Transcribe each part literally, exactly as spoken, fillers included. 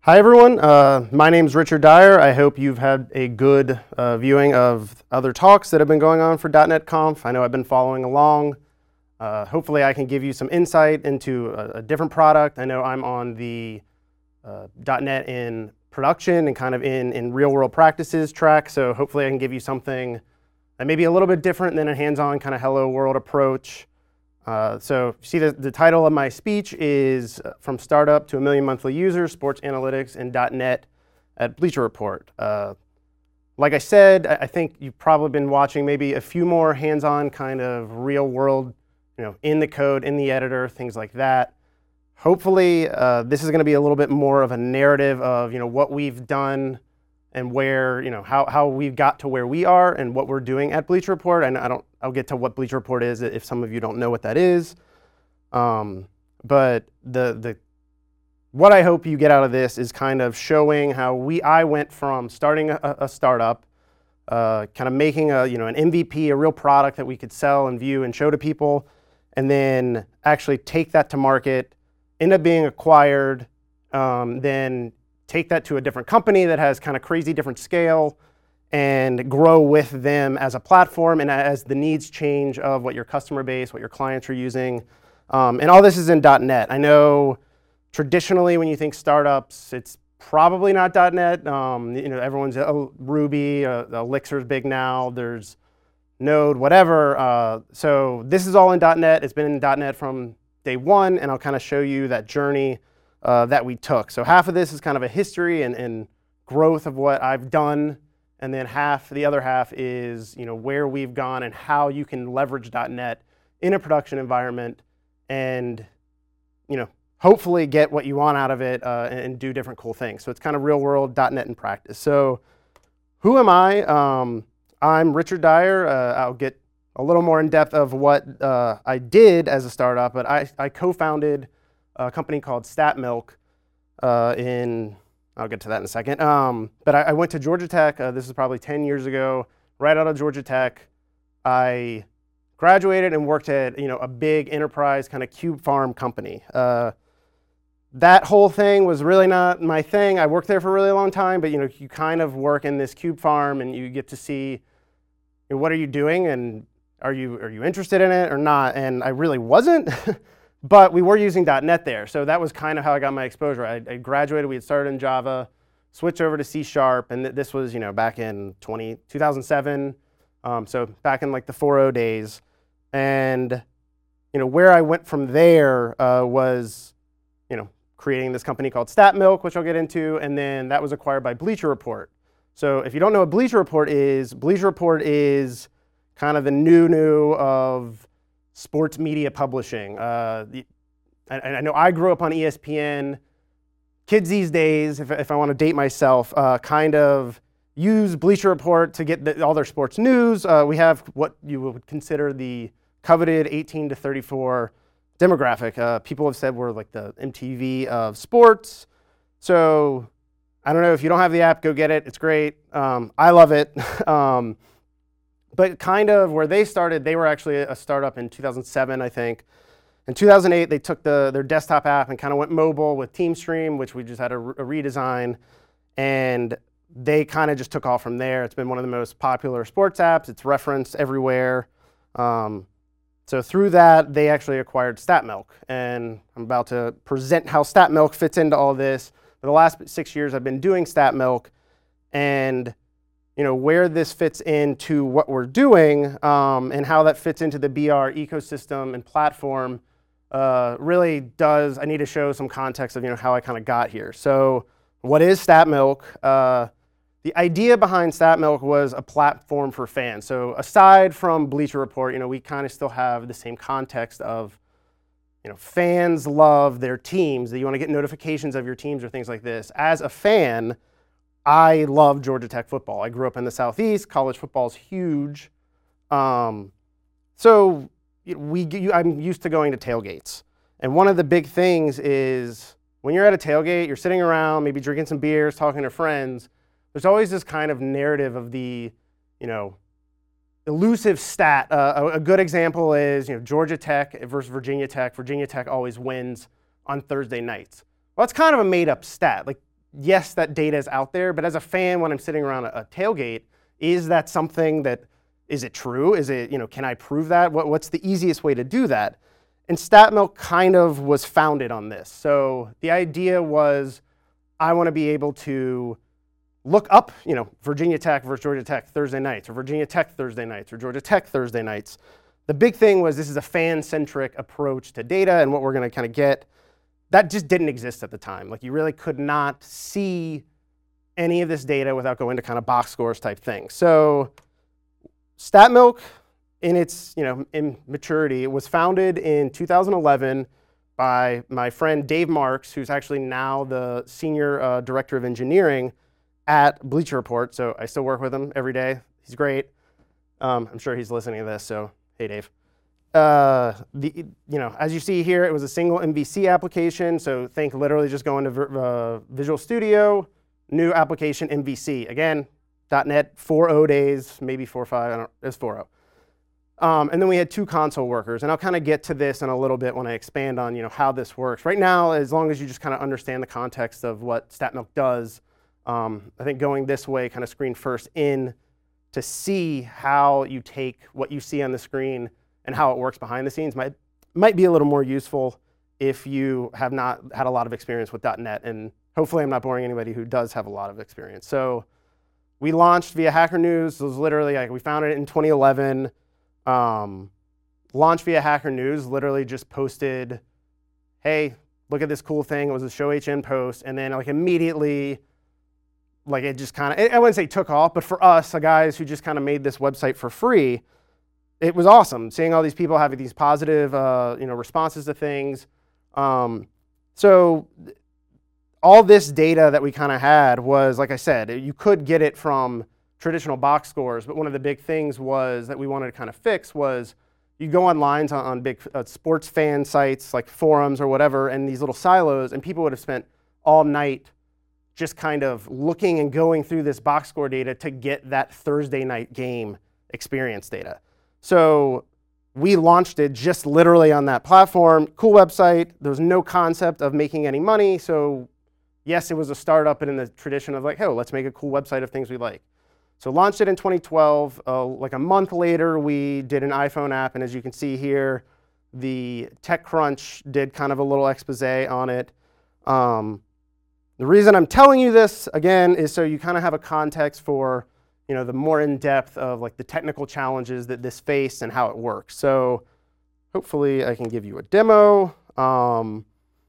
Hi everyone, uh, my name is Richard Dyer. I hope you've had a good uh, viewing of other talks that have been going on for .dot net Conf. I know I've been following along. Uh, hopefully I can give you some insight into a, a different product. I know I'm on the uh, .dot net in production and kind of in, in real world practices track, so hopefully I can give you something that may be a little bit different than a hands-on kind of hello world approach. Uh, so you see the, the title of my speech is uh, From Startup to a Million Monthly Users, Sports Analytics in .dot net at Bleacher Report. Uh, like I said, I, I think you've probably been watching maybe a few more hands-on kind of real world, you know, in the code, in the editor, things like that. Hopefully uh, this is going to be a little bit more of a narrative of, you know, what we've done and where, you know, how, how we've got to where we are and what we're doing at Bleacher Report. And I don't, I'll get to what Bleacher Report is if some of you don't know what that is. Um, but the, the, what I hope you get out of this is kind of showing how we, I went from starting a, a startup, uh, kind of making a, you know, an M V P, a real product that we could sell and view and show to people, and then actually take that to market, end up being acquired, um, then take that to a different company that has kind of crazy different scale and grow with them as a platform and as the needs change of what your customer base, what your clients are using. Um, and all this is in .dot net. I know traditionally when you think startups, it's probably not .dot net. Um, you know, everyone's uh, Ruby, uh, Elixir's big now, there's Node, whatever. Uh, so this is all in .dot net. It's been in .dot net from day one, and I'll kind of show you that journey Uh, that we took. So half of this is kind of a history and, and growth of what I've done, and then half, the other half is, you know, where we've gone and how you can leverage .dot net in a production environment and, you know, hopefully get what you want out of it uh, and, and do different cool things. So it's kind of real world .dot net in practice. So who am I? Um, I'm Richard Dyer. Uh, I'll get a little more in depth of what uh, I did as a startup, but I, I co-founded a company called StatMilk uh, in, I'll get to that in a second. Um, but I, I went to Georgia Tech. Uh, this is probably ten years ago, right out of Georgia Tech. I graduated and worked at, you know, a big enterprise kind of cube farm company. Uh, that whole thing was really not my thing. I worked there for a really long time, but you know, you kind of work in this cube farm and you get to see, you know, what are you doing and are you, are you interested in it or not? And I really wasn't. But we were using .dot net there, so that was kind of how I got my exposure. I, I graduated, we had started in Java, switched over to C Sharp, and th this was, you know, back in two thousand seven, um, so back in like the four point oh days. And, you know, where I went from there uh, was, you know, creating this company called StatMilk, which I'll get into, and then that was acquired by Bleacher Report. So if you don't know what Bleacher Report is, Bleacher Report is kind of the new new of sports media publishing. Uh, the, I, I know I grew up on E S P N. Kids these days, if, if I want to date myself, uh, kind of use Bleacher Report to get the, all their sports news. Uh, we have what you would consider the coveted eighteen to thirty-four demographic. Uh, people have said we're like the M T V of sports. So I don't know, if you don't have the app, go get it. It's great. Um, I love it. um, But kind of where they started, they were actually a startup in two thousand seven, I think. In two thousand eight, they took the, their desktop app and kind of went mobile with TeamStream, which we just had a, a redesign. And they kind of just took off from there. It's been one of the most popular sports apps. It's referenced everywhere. Um, so through that, they actually acquired StatMilk. And I'm about to present how StatMilk fits into all this. For the last six years, I've been doing StatMilk. And you know, where this fits into what we're doing um, and how that fits into the B R ecosystem and platform uh, really does, I need to show some context of, you know, how I kind of got here. So what is StatMilk? Uh, the idea behind StatMilk was a platform for fans. So aside from Bleacher Report, you know, we kind of still have the same context of, you know, fans love their teams, that you want to get notifications of your teams or things like this. As a fan, I love Georgia Tech football. I grew up in the Southeast. College football is huge. Um, so we, you, I'm used to going to tailgates. And one of the big things is when you're at a tailgate, you're sitting around, maybe drinking some beers, talking to friends. There's always this kind of narrative of the, you know, elusive stat. Uh, a, a good example is, you know, Georgia Tech versus Virginia Tech. Virginia Tech always wins on Thursday nights. Well, it's kind of a made-up stat. Like, yes, that data is out there, but as a fan, when I'm sitting around a, a tailgate, is that something that, is it true? Is it, you know, can I prove that? What, what's the easiest way to do that? And StatMilk kind of was founded on this. So the idea was, I want to be able to look up, you know, Virginia Tech versus Georgia Tech Thursday nights, or Virginia Tech Thursday nights, or Georgia Tech Thursday nights. The big thing was this is a fan-centric approach to data and what we're going to kind of get. That just didn't exist at the time. Like, you really could not see any of this data without going to kind of box scores type thing. So StatMilk, in its, you know, in maturity, was founded in two thousand eleven by my friend Dave Marks, who's actually now the senior uh, director of engineering at Bleacher Report. So I still work with him every day. He's great. Um, I'm sure he's listening to this, so hey, Dave. Uh, the, you know, as you see here, it was a single M V C application. So think literally just going to uh, Visual Studio, new application M V C. Again, .NET four point oh days, maybe four point five, I don't, it's four point oh. Um, and then we had two console workers, and I'll kind of get to this in a little bit when I expand on, you know, how this works. Right now, as long as you just kind of understand the context of what StatMilk does, um, I think going this way, kind of screen first in, to see how you take what you see on the screen and how it works behind the scenes might might be a little more useful if you have not had a lot of experience with .NET, and hopefully I'm not boring anybody who does have a lot of experience. So we launched via Hacker News. It was literally like we founded it in twenty eleven. Um, launched via Hacker News, literally just posted, hey, look at this cool thing. It was a Show H N post, and then like immediately, like it just kind of, I wouldn't say took off, but for us, the guys who just kind of made this website for free, it was awesome seeing all these people having these positive, uh, you know, responses to things. Um, so all this data that we kind of had was, like I said, you could get it from traditional box scores, but one of the big things was that we wanted to kind of fix was you go on lines on, on big uh, sports fan sites like forums or whatever, and these little silos, and people would have spent all night just kind of looking and going through this box score data to get that Thursday night game experience data. So we launched it just literally on that platform. Cool website. There was no concept of making any money. So yes, it was a startup, and in the tradition of like, hey, let's make a cool website of things we like. So launched it in twenty twelve. Uh, like a month later, we did an iPhone app, and as you can see here, the TechCrunch did kind of a little expose on it. Um, the reason I'm telling you this again is so you kind of have a context for, you know, the more in depth of like the technical challenges that this faced and how it works. So hopefully I can give you a demo. Um,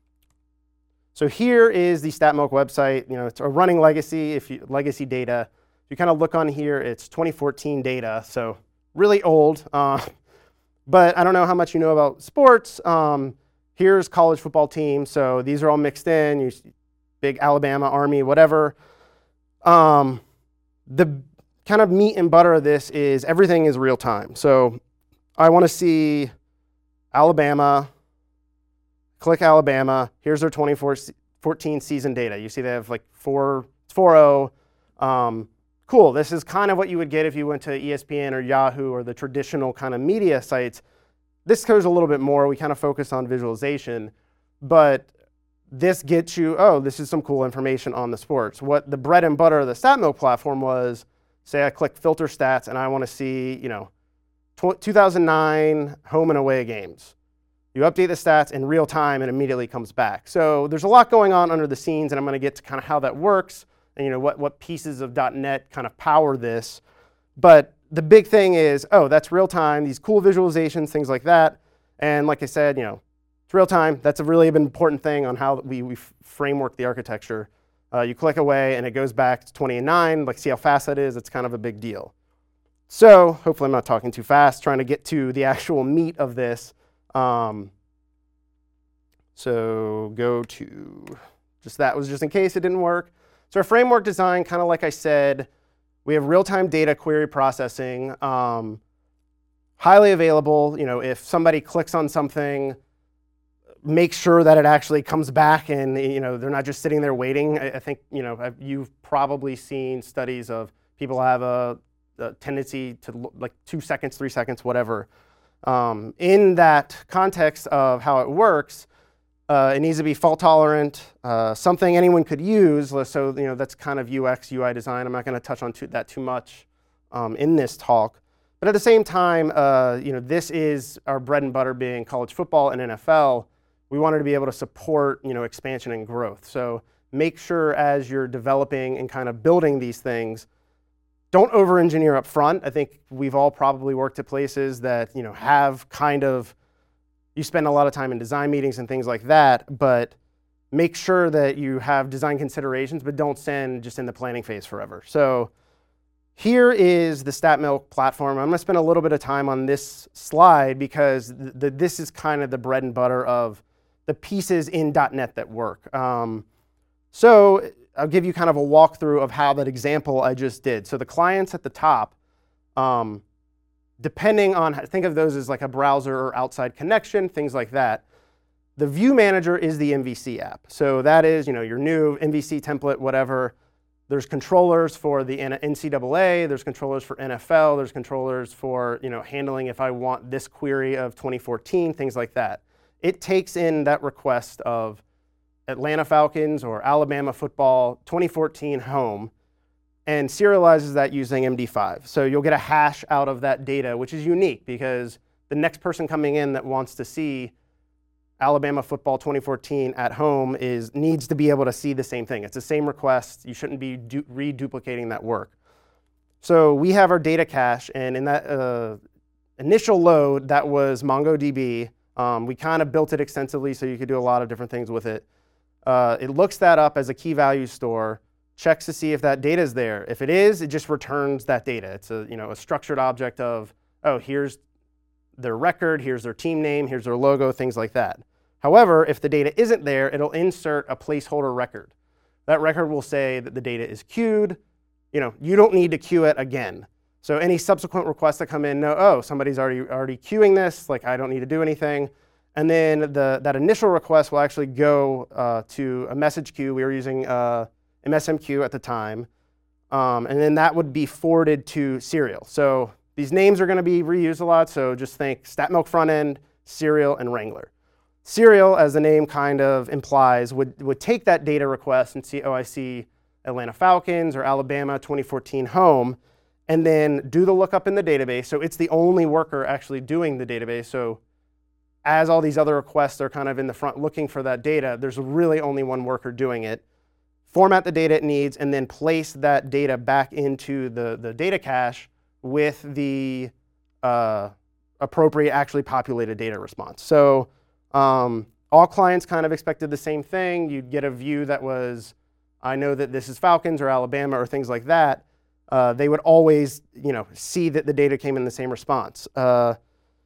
so here is the StatMilk website. You know, it's a running legacy. If you legacy data. You kind of look on here, it's twenty fourteen data, so really old. Uh, but I don't know how much you know about sports. Um, here's college football team, so these are all mixed in. You see big Alabama, Army, whatever. Um, the kind of meat and butter of this is everything is real time. So I want to see Alabama, click Alabama. Here's their twenty fourteen season data. You see they have like four, four oh. Um, Cool, this is kind of what you would get if you went to E S P N or Yahoo or the traditional kind of media sites. This goes a little bit more. We kind of focus on visualization, but this gets you, oh, this is some cool information on the sports. What the bread and butter of the StatMilk platform was, say I click filter stats and I want to see, you know, two thousand nine home and away games. You update the stats in real time and immediately comes back. So there's a lot going on under the scenes, and I'm going to get to kind of how that works. And you know what, what pieces of .NET kind of power this. But the big thing is, oh, that's real time, these cool visualizations, things like that. And like I said, you know, it's real time. That's a really important thing on how we, we framework the architecture. Uh, you click away and it goes back to twenty oh nine. Like, see how fast that is? It's kind of a big deal. So hopefully I'm not talking too fast, trying to get to the actual meat of this. Um, so go to, just that was just in case it didn't work. So our framework design, kind of like I said, we have real-time data query processing, um, highly available. You know, if somebody clicks on something, make sure that it actually comes back, and you know they're not just sitting there waiting. I, I think you know I've, you've probably seen studies of people have a, a tendency to look, like two seconds, three seconds, whatever. Um, in that context of how it works, Uh, it needs to be fault tolerant, uh, something anyone could use. So you know that's kind of U X, U I design. I'm not going to touch on too, that too much um, in this talk. But at the same time, uh, you know, this is our bread and butter being college football and N F L. We wanted to be able to support, you know, expansion and growth. So make sure as you're developing and kind of building these things, don't over-engineer up front. I think we've all probably worked at places that, you know, have kind of, you spend a lot of time in design meetings and things like that, but make sure that you have design considerations, but don't send just in the planning phase forever. So here is the StatMilk platform. I'm going to spend a little bit of time on this slide because th th this is kind of the bread and butter of the pieces in dot net that work. Um, so I'll give you kind of a walkthrough of how that example I just did. So the clients at the top, um, depending on, think of those as like a browser or outside connection, things like that. The view manager is the M V C app. So that is, you know, your new M V C template, whatever. There's controllers for the N C double A, there's controllers for N F L, there's controllers for, you know, handling if I want this query of twenty fourteen, things like that. It takes in that request of Atlanta Falcons or Alabama football twenty fourteen home and serializes that using M D five. So you'll get a hash out of that data, which is unique because the next person coming in that wants to see Alabama football twenty fourteen at home is needs to be able to see the same thing. It's the same request. You shouldn't be du reduplicating that work. So we have our data cache, and in that uh, initial load, that was MongoDB. Um, we kind of built it extensively so you could do a lot of different things with it. Uh, it looks that up as a key value store, checks to see if that data is there. If it is, it just returns that data. It's a, you know, a structured object of, oh, here's their record, here's their team name, here's their logo, things like that. However, if the data isn't there, it'll insert a placeholder record. That record will say that the data is queued. You know, you don't need to queue it again. So any subsequent requests that come in know, oh, somebody's already already queuing this, like I don't need to do anything. And then the, that initial request will actually go uh, to a message queue. We were using uh, M S M Q at the time. Um, and then that would be forwarded to Serial. So these names are going to be reused a lot, so just think StatMilk front end, Serial, and Wrangler. Serial, as the name kind of implies, would, would take that data request and see, oh, I see Atlanta Falcons or Alabama twenty fourteen home, and then do the lookup in the database. So it's the only worker actually doing the database. So as all these other requests are kind of in the front looking for that data, there's really only one worker doing it. Format the data it needs, and then place that data back into the, the data cache with the uh, appropriate actually populated data response. So um, all clients kind of expected the same thing. You'd get a view that was, I know that this is Falcons or Alabama or things like that. Uh, they would always, you know, see that the data came in the same response. Uh,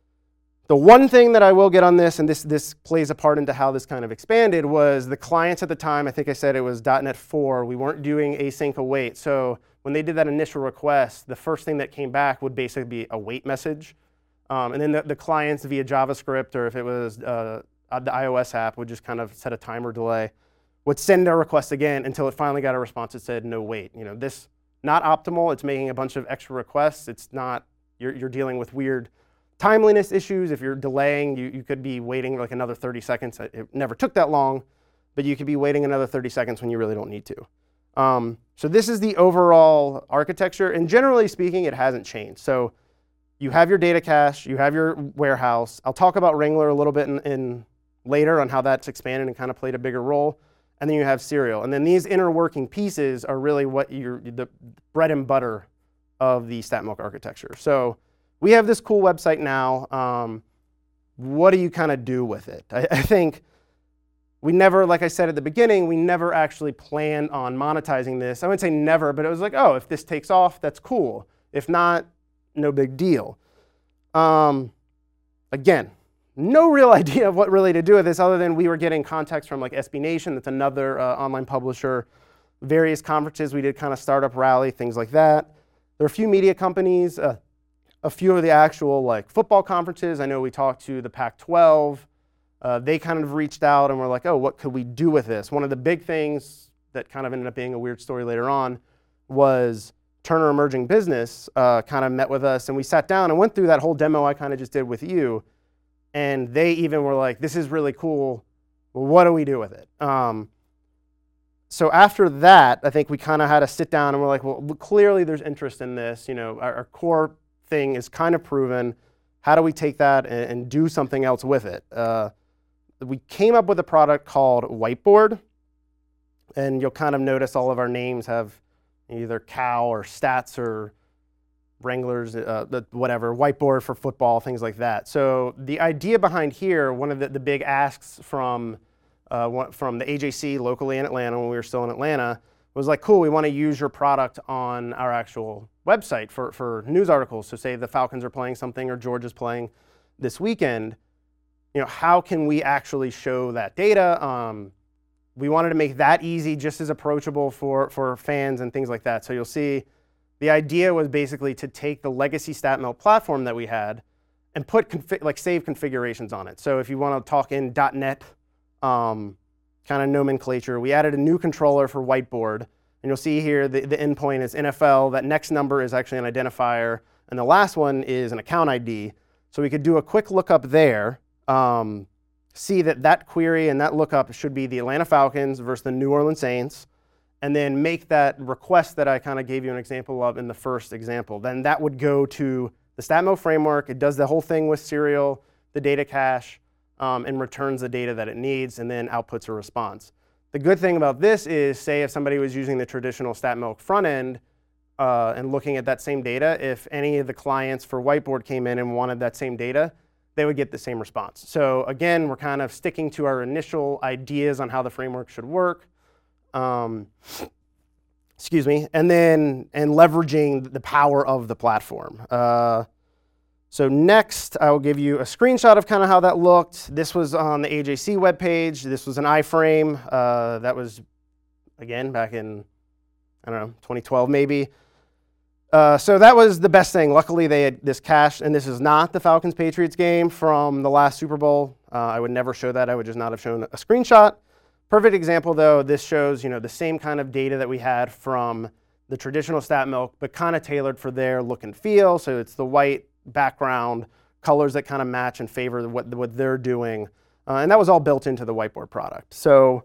the one thing that I will get on this, and this, this plays a part into how this kind of expanded, was the clients at the time, I think I said it was dot net four, we weren't doing async await. So when they did that initial request, the first thing that came back would basically be a wait message. Um, and then the, the clients via JavaScript, or if it was uh, the iOS app, would just kind of set a timer delay, would send a request again until it finally got a response that said no wait. You know, this, not optimal. It's making a bunch of extra requests. It's not, you're, you're dealing with weird timeliness issues. If you're delaying, you, you could be waiting like another thirty seconds. It never took that long, but you could be waiting another thirty seconds when you really don't need to. Um, so this is the overall architecture, and generally speaking, it hasn't changed. So you have your data cache, you have your warehouse. I'll talk about Wrangler a little bit in, in later on how that's expanded and kind of played a bigger role. And then you have Serial. And then these inner working pieces are really what you're, the bread and butter of the StatMilk architecture. So we have this cool website now. Um, what do you kind of do with it? I, I think we never, like I said at the beginning, we never actually planned on monetizing this. I wouldn't say never, but it was like, oh, if this takes off, that's cool. If not, no big deal. Um, again, no real idea of what really to do with this other than we were getting contacts from like S B Nation, that's another uh, online publisher, various conferences. We did kind of startup rally, things like that. There are a few media companies, uh, a few of the actual like football conferences. I know we talked to the Pac twelve. Uh, they kind of reached out and were like, oh, what could we do with this? One of the big things that kind of ended up being a weird story later on was Turner Emerging Business uh, kind of met with us, and we sat down and went through that whole demo I kind of just did with you. And they even were like, this is really cool. well, what do we do with it? Um, so after that, I think we kind of had to sit down and we're like, well, clearly there's interest in this. You know, our, our core thing is kind of proven. How do we take that and, and do something else with it? Uh, we came up with a product called Whiteboard. And you'll kind of notice all of our names have either cow or stats or Wranglers, uh, whatever, whiteboard for football, things like that. So the idea behind here, one of the, the big asks from, uh, from the A J C locally in Atlanta when we were still in Atlanta was like, cool, we want to use your product on our actual website for, for news articles. So say the Falcons are playing something or Georgia's playing this weekend, you know, how can we actually show that data? Um, we wanted to make that easy, just as approachable for, for fans and things like that. So you'll see the idea was basically to take the legacy StatMelt platform that we had and put config, like save configurations on it. So if you want to talk in .NET um, kind of nomenclature, we added a new controller for Whiteboard. And you'll see here the, the endpoint is N F L. That next number is actually an identifier. And the last one is an account I D. So we could do a quick lookup there, um, see that that query and that lookup should be the Atlanta Falcons versus the New Orleans Saints, and then make that request that I kind of gave you an example of in the first example. Then that would go to the StatMelt framework. It does the whole thing with serial, the data cache, um, and returns the data that it needs, and then outputs a response. The good thing about this is, say if somebody was using the traditional StatMelt front end uh, and looking at that same data, if any of the clients for Whiteboard came in and wanted that same data, they would get the same response. So again, we're kind of sticking to our initial ideas on how the framework should work. Um, excuse me, and then and leveraging the power of the platform. Uh, so next, I will give you a screenshot of kind of how that looked. This was on the A J C webpage. This was an iframe. Uh, that was, again, back in, I don't know, twenty twelve maybe. Uh, so that was the best thing. Luckily, they had this cache, and this is not the Falcons-Patriots game from the last Super Bowl. Uh, I would never show that. I would just not have shown a screenshot. Perfect example, though, this shows, you know, the same kind of data that we had from the traditional StatMelt, but kind of tailored for their look and feel. So it's the white background, colors that kind of match and favor what, what they're doing. Uh, and that was all built into the Whiteboard product. So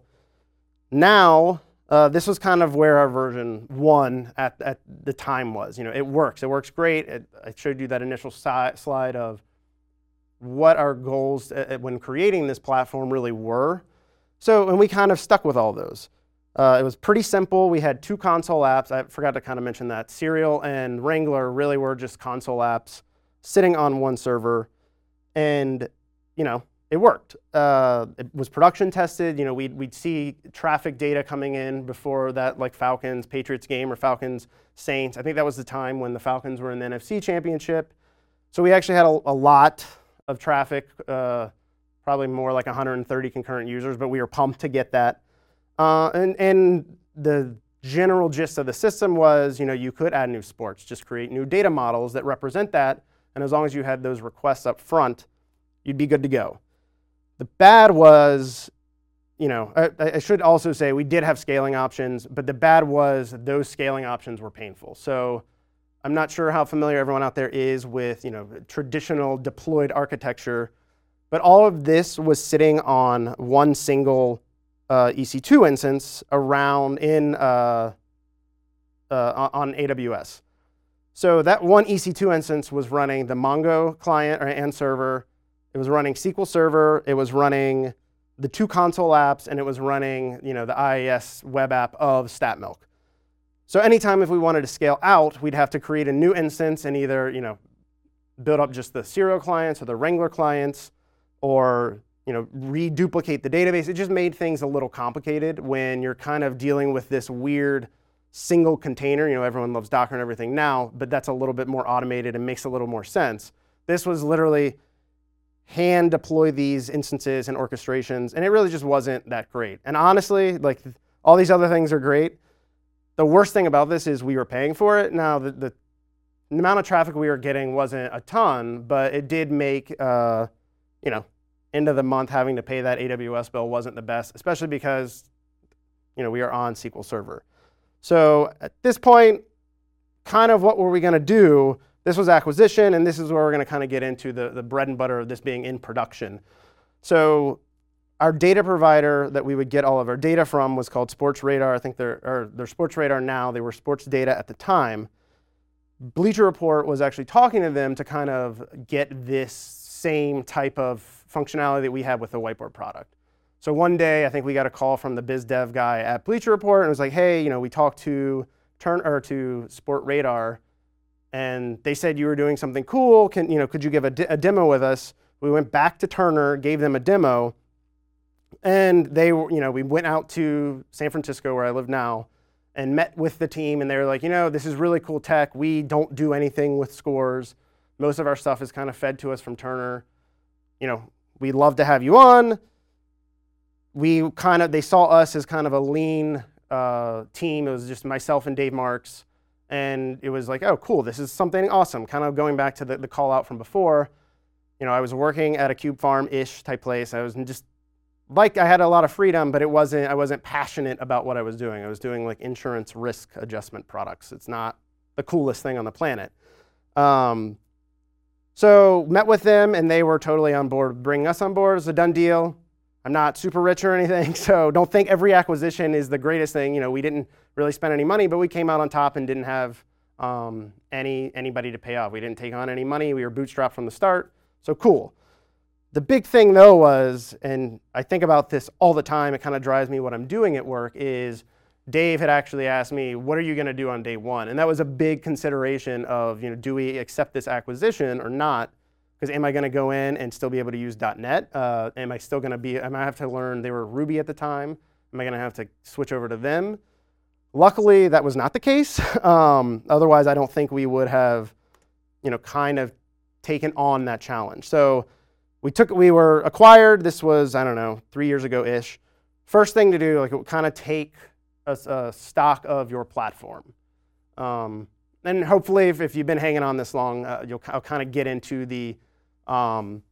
now, uh, this was kind of where our version one at, at the time was. You know, it works. It works great. It, I showed you that initial si slide of what our goals uh, when creating this platform really were. So, and we kind of stuck with all those. Uh, it was pretty simple. We had two console apps. I forgot to kind of mention that. Serial and Wrangler really were just console apps sitting on one server. And, you know, it worked. Uh, it was production tested. You know, we'd, we'd see traffic data coming in before that, like Falcons, Patriots game or Falcons, Saints. I think that was the time when the Falcons were in the N F C Championship. So we actually had a, a lot of traffic, uh, probably more like one hundred thirty concurrent users, but we were pumped to get that. Uh, and, and the general gist of the system was, you know, you could add new sports, just create new data models that represent that, and as long as you had those requests up front, you'd be good to go. The bad was, you know, I, I should also say we did have scaling options, but the bad was those scaling options were painful. So I'm not sure how familiar everyone out there is with, you know, traditional deployed architecture. But all of this was sitting on one single uh, E C two instance around in uh, uh, on A W S. So that one E C two instance was running the Mongo client and server. It was running S Q L Server. It was running the two console apps, and it was running, you know, the I I S web app of StatMelt. So anytime if we wanted to scale out, we'd have to create a new instance and either, you know, build up just the Serial clients or the Wrangler clients, or, you know, reduplicate the database. It just made things a little complicated when you're kind of dealing with this weird single container. You know, everyone loves Docker and everything now, but that's a little bit more automated and makes a little more sense. This was literally hand deploy these instances and orchestrations, and it really just wasn't that great. And honestly, like, all these other things are great. The worst thing about this is we were paying for it. Now, the, the, the amount of traffic we were getting wasn't a ton, but it did make, uh, you know, end of the month having to pay that A W S bill wasn't the best, especially because, you know, we are on S Q L Server. So at this point, kind of what were we going to do? This was acquisition, and this is where we're going to kind of get into the, the bread and butter of this being in production. So our data provider that we would get all of our data from was called Sports Radar. I think they're, or they're Sports Radar now. They were Sports Data at the time. Bleacher Report was actually talking to them to kind of get this same type of functionality that we had with the whiteboard product. So one day, I think we got a call from the biz dev guy at Bleacher Report, and it was like, hey, you know, we talked to Turn or to Sport Radar, and they said you were doing something cool. Can you know? Could you give a, de a demo with us? We went back to Turner, gave them a demo, and they were, you know, we went out to San Francisco where I live now, and met with the team, and they were like, you know, this is really cool tech. We don't do anything with scores. Most of our stuff is kind of fed to us from Turner. You know, we'd love to have you on. We kind of, they saw us as kind of a lean uh, team. It was just myself and Dave Marks. And it was like, oh, cool, this is something awesome. Kind of going back to the, the call out from before. You know, I was working at a Cube Farm-ish type place. I was just, like, I had a lot of freedom, but it wasn't, I wasn't passionate about what I was doing. I was doing like insurance risk adjustment products. It's not the coolest thing on the planet. Um, so met with them, and they were totally on board bringing us on board. It was a done deal. I'm not super rich or anything, so don't think every acquisition is the greatest thing. You know, we didn't really spend any money, but we came out on top and didn't have um, any anybody to pay off. We didn't take on any money. We were bootstrapped from the start, so cool. The big thing though was, and I think about this all the time, it kind of drives me what I'm doing at work, is Dave had actually asked me, what are you going to do on day one? And that was a big consideration of, you know, do we accept this acquisition or not? Because am I going to go in and still be able to use .NET? Uh, am I still going to be, am I have to learn, they were Ruby at the time. Am I going to have to switch over to them? Luckily, that was not the case. Um, otherwise, I don't think we would have, you know, kind of taken on that challenge. So we took, we were acquired. This was, I don't know, three years ago-ish. First thing to do, like, kind of take a, a stock of your platform. Um, and hopefully, if, if you've been hanging on this long, uh, you'll I'll kind of get into the um,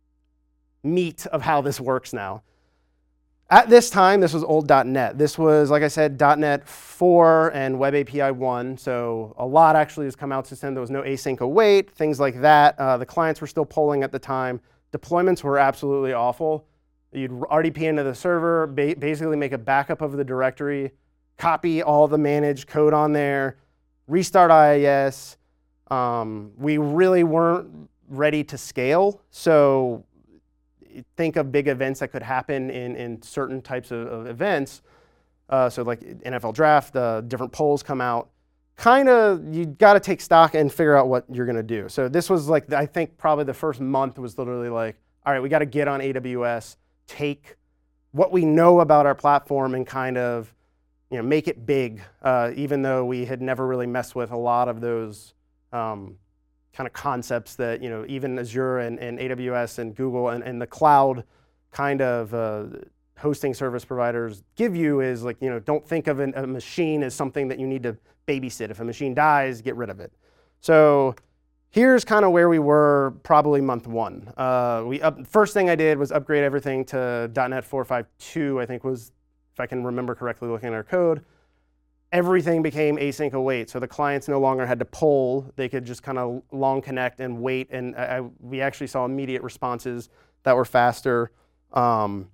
meat of how this works now. At this time, this was old .NET. This was, like I said, .NET four and Web A P I one. So a lot actually has come out since then. There was no async await, things like that. Uh, the clients were still polling at the time. Deployments were absolutely awful. You'd R D P into the server, ba basically make a backup of the directory, copy all the managed code on there, restart I I S. Um, we really weren't ready to scale. So think of big events that could happen in, in certain types of, of events. Uh, so like N F L draft, uh, different polls come out. Kind of, you got to take stock and figure out what you're going to do. So this was like, I think probably the first month was literally like, all right, we got to get on A W S, take what we know about our platform and kind of, you know, make it big, uh, even though we had never really messed with a lot of those um, kind of concepts that, you know, even Azure and, and A W S and Google and, and the cloud kind of uh, hosting service providers give you is like, you know, don't think of an, a machine as something that you need to babysit. If a machine dies, get rid of it. So here's kind of where we were probably month one. Uh, we up, first thing I did was upgrade everything to .NET four point five two, I think was, if I can remember correctly looking at our code. Everything became async await, so the clients no longer had to poll. They could just kind of long connect and wait, and I, I, we actually saw immediate responses that were faster. Um,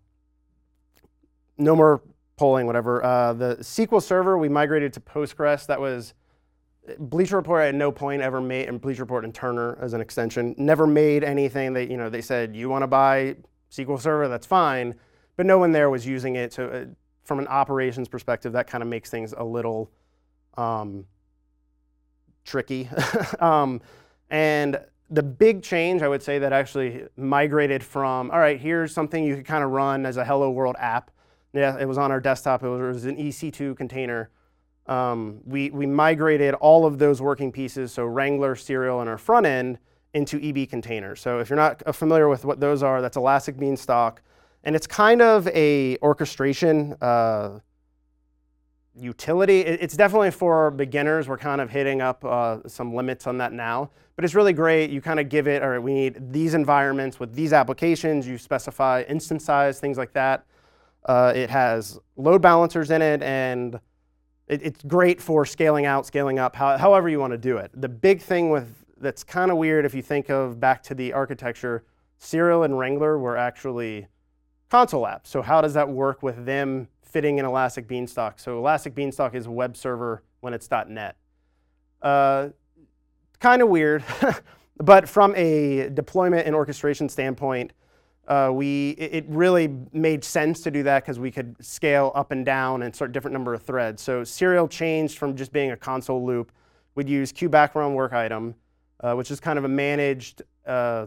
no more polling, whatever. Uh, the S Q L Server, we migrated to Postgres. That was, Bleacher Report at no point ever made, and Bleacher Report and Turner as an extension, never made anything that, you know, they said, you want to buy S Q L Server, that's fine, but no one there was using it, so uh, from an operations perspective, that kind of makes things a little um, tricky. um, and the big change, I would say, that actually migrated from, all right, here's something you could kind of run as a Hello World app. Yeah, it was on our desktop. It was, it was an E C two container. Um, we, we migrated all of those working pieces, so Wrangler, Serial, and our front end, into E B containers. So if you're not familiar with what those are, that's Elastic Beanstalk. And it's kind of a orchestration uh, utility. It's definitely for beginners. We're kind of hitting up uh, some limits on that now. But it's really great. You kind of give it, all right, we need these environments with these applications. You specify instance size, things like that. Uh, it has load balancers in it, and it, it's great for scaling out, scaling up, how, however you want to do it. The big thing with that's kind of weird if you think of back to the architecture, Serial and Wrangler were actually console apps. So how does that work with them fitting in Elastic Beanstalk? So Elastic Beanstalk is a web server when it's .NET. Uh, kind of weird, but from a deployment and orchestration standpoint, uh, we it, it really made sense to do that because we could scale up and down and start different number of threads. So serial changed from just being a console loop. We'd use queue-background work item, uh, which is kind of a managed uh,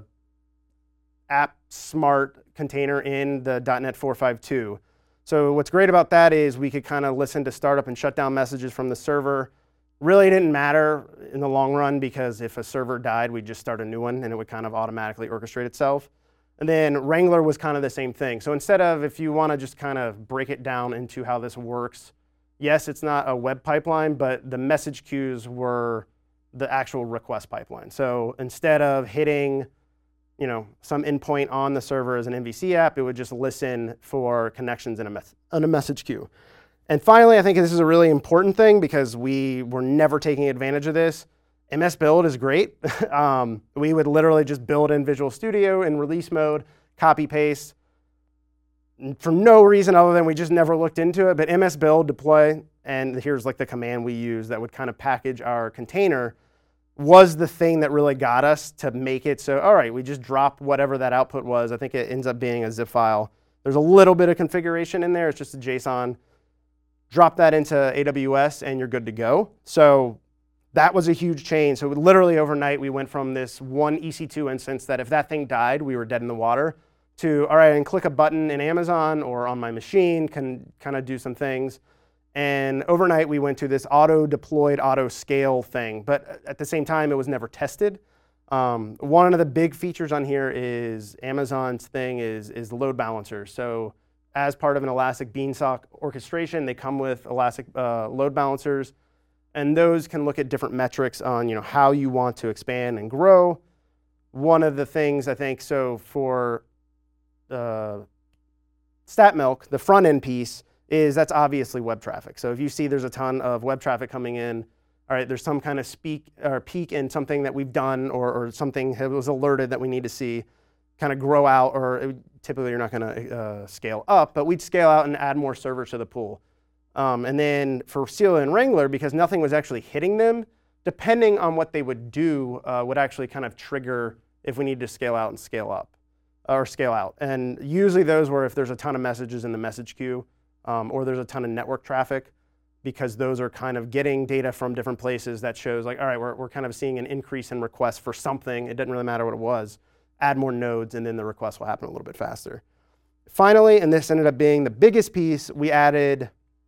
app smart container in the .NET four point five two. So what's great about that is we could kind of listen to startup and shutdown messages from the server. Really didn't matter in the long run because if a server died, we'd just start a new one and it would kind of automatically orchestrate itself. And then Wrangler was kind of the same thing. So instead of, if you want to just kind of break it down into how this works, yes, it's not a web pipeline, but the message queues were the actual request pipeline. So instead of hitting, you know, some endpoint on the server as an M V C app, it would just listen for connections in a, mes in a message queue. And finally, I think this is a really important thing because we were never taking advantage of this. M S Build is great. um, we would literally just build in Visual Studio in release mode, copy paste, for no reason other than we just never looked into it. But M S Build deploy, and here's like the command we use that would kind of package our container, was the thing that really got us to make it so, all right, we just drop whatever that output was. I think it ends up being a zip file. There's a little bit of configuration in there. It's just a JSON. Drop that into A W S and you're good to go. So that was a huge change. So literally overnight, we went from this one E C two instance that if that thing died, we were dead in the water, to, all right, I can click a button in Amazon or on my machine, can kind of do some things. And overnight, we went to this auto-deployed, auto-scale thing. But at the same time, it was never tested. Um, one of the big features on here is Amazon's thing is, is the load balancer. So as part of an Elastic Beanstalk orchestration, they come with Elastic uh, load balancers. And those can look at different metrics on, you know, how you want to expand and grow. One of the things I think, so for uh, StatMilk, the front end piece, is that's obviously web traffic. So if you see there's a ton of web traffic coming in, all right, there's some kind of speak or peak in something that we've done or, or something that was alerted that we need to see kind of grow out, or it, typically you're not gonna uh, scale up, but we'd scale out and add more servers to the pool. Um, and then for Celia and Wrangler, because nothing was actually hitting them, depending on what they would do, uh, would actually kind of trigger if we need to scale out and scale up, or scale out. And usually those were if there's a ton of messages in the message queue, um, or there's a ton of network traffic, because those are kind of getting data from different places that shows like, all right, we're, we're kind of seeing an increase in requests for something. It doesn't really matter what it was. Add more nodes, and then the request will happen a little bit faster. Finally, and this ended up being the biggest piece, we added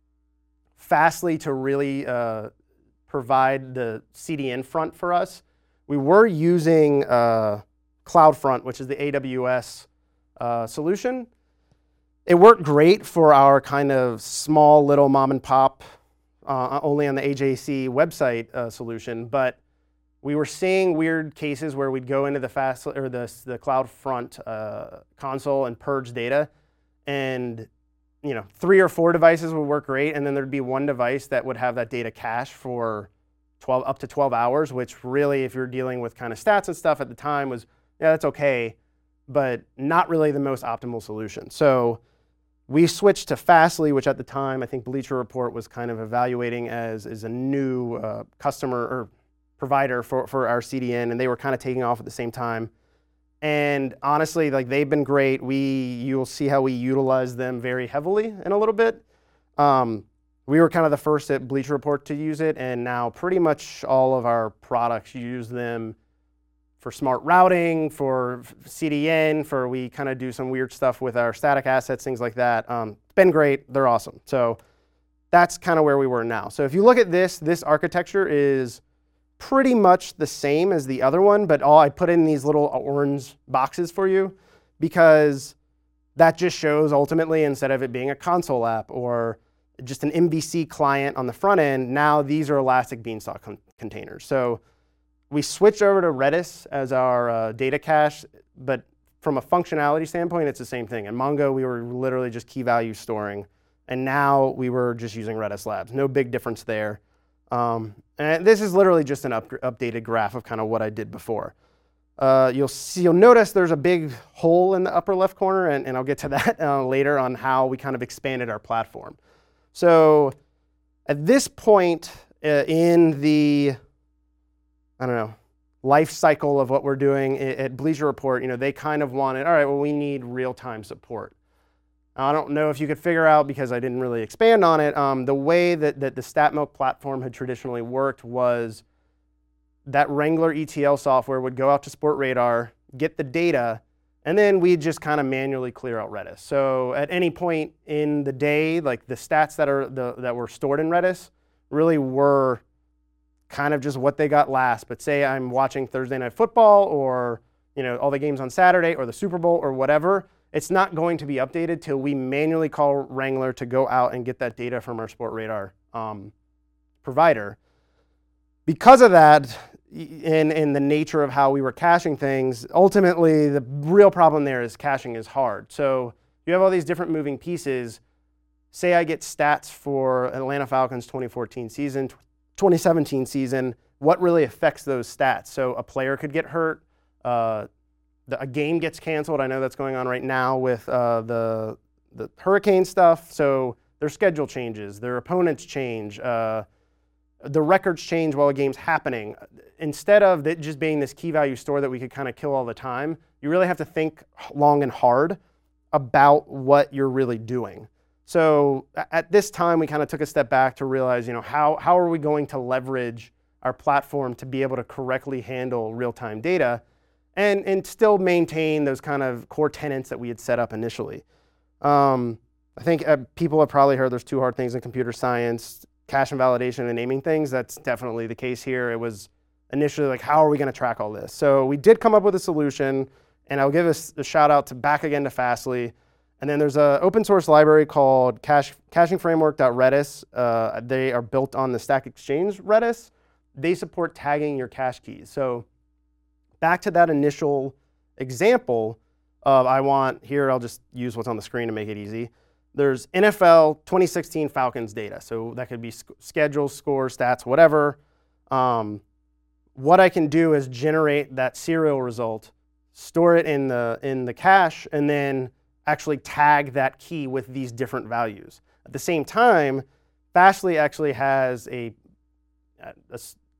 Fastly to really uh, provide the C D N front for us. We were using uh, CloudFront, which is the A W S uh, solution. It worked great for our kind of small little mom and pop, uh, only on the A J C website uh, solution, but we were seeing weird cases where we'd go into the fast or the, the CloudFront uh, console and purge data, and you know, three or four devices would work great, and then there'd be one device that would have that data cached for twelve, up to twelve hours, which really, if you're dealing with kind of stats and stuff at the time, was, yeah, that's okay, but not really the most optimal solution. So we switched to Fastly, which at the time, I think Bleacher Report was kind of evaluating as, as a new uh, customer or provider for, for our C D N, and they were kind of taking off at the same time. And honestly, like, they've been great. We, you'll see how we utilize them very heavily in a little bit. Um, we were kind of the first at Bleacher Report to use it, and now pretty much all of our products use them for smart routing, for C D N, for we kind of do some weird stuff with our static assets, things like that. Um, it's been great. They're awesome. So that's kind of where we were now. So if you look at this, this architecture is pretty much the same as the other one, but all I put in these little orange boxes for you because that just shows ultimately, instead of it being a console app or just an M V C client on the front end, now these are Elastic Beanstalk con containers. So we switched over to Redis as our uh, data cache, but from a functionality standpoint, it's the same thing. In Mongo, we were literally just key value storing, and now we were just using Redis Labs. No big difference there. Um, and this is literally just an up updated graph of kind of what I did before. uh, you'll see, you'll notice there's a big hole in the upper left corner, and, and I'll get to that uh, later on how we kind of expanded our platform. So at this point uh, in the, I don't know, life cycle of what we're doing at Bleacher Report, you know, they kind of wanted, all right, well, we need real-time support. I don't know if you could figure out, because I didn't really expand on it, um, the way that, that the StatMilk platform had traditionally worked was that Wrangler E T L software would go out to Sportradar, get the data, and then we'd just kind of manually clear out Redis. So at any point in the day, like the stats that are the, that were stored in Redis really were kind of just what they got last. But say I'm watching Thursday Night Football, or you know, all the games on Saturday, or the Super Bowl, or whatever, it's not going to be updated till we manually call Wrangler to go out and get that data from our Sportradar um, provider. Because of that, in, in the nature of how we were caching things, ultimately the real problem there is caching is hard. So you have all these different moving pieces. Say I get stats for Atlanta Falcons twenty fourteen season, twenty seventeen season, what really affects those stats? So a player could get hurt, uh, the, a game gets canceled. I know that's going on right now with uh, the, the hurricane stuff. So their schedule changes, their opponents change, uh, the records change while a game's happening. Instead of it just being this key value store that we could kind of kill all the time, you really have to think long and hard about what you're really doing. So at this time, we kind of took a step back to realize, you know, how, how are we going to leverage our platform to be able to correctly handle real-time data and, and still maintain those kind of core tenets that we had set up initially. Um, I think uh, people have probably heard there's two hard things in computer science: cache invalidation and naming things. That's definitely the case here. It was initially like, how are we going to track all this? So we did come up with a solution, and I'll give a, a shout out to back again to Fastly. And then there's an open source library called cache, cachingframework.redis. Uh, they are built on the Stack Exchange Redis. They support tagging your cache keys. So back to that initial example of I want, here I'll just use what's on the screen to make it easy. There's N F L twenty sixteen Falcons data. So that could be sc- schedules, scores, stats, whatever. Um, what I can do is generate that serial result, store it in the, in the cache, and then actually tag that key with these different values. At the same time, Fastly actually has a, a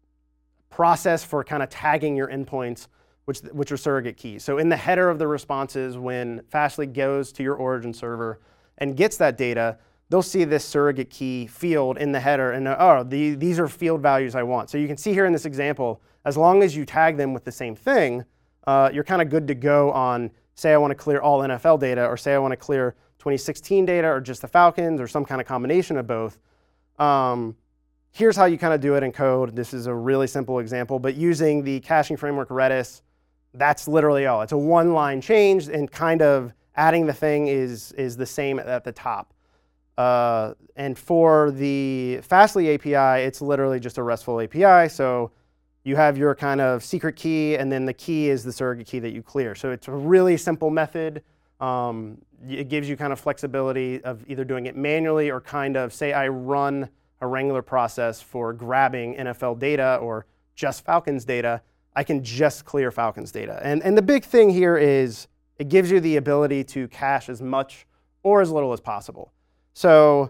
process for kind of tagging your endpoints, which, which are surrogate keys. So in the header of the responses, when Fastly goes to your origin server and gets that data, they'll see this surrogate key field in the header and know, oh, the, these are field values I want. So you can see here in this example, as long as you tag them with the same thing, uh, you're kind of good to go on, say I want to clear all N F L data, or say I want to clear twenty sixteen data, or just the Falcons, or some kind of combination of both. Um, here's how you kind of do it in code. This is a really simple example, but using the caching framework Redis, that's literally all. It's a one-line change, and kind of adding the thing is, is the same at the top. Uh, and for the Fastly A P I, it's literally just a RESTful A P I. So you have your kind of secret key, and then the key is the surrogate key that you clear. So it's a really simple method. Um, it gives you kind of flexibility of either doing it manually, or kind of, say I run a Wrangler process for grabbing N F L data or just Falcons data, I can just clear Falcons data. And, and the big thing here is it gives you the ability to cache as much or as little as possible. So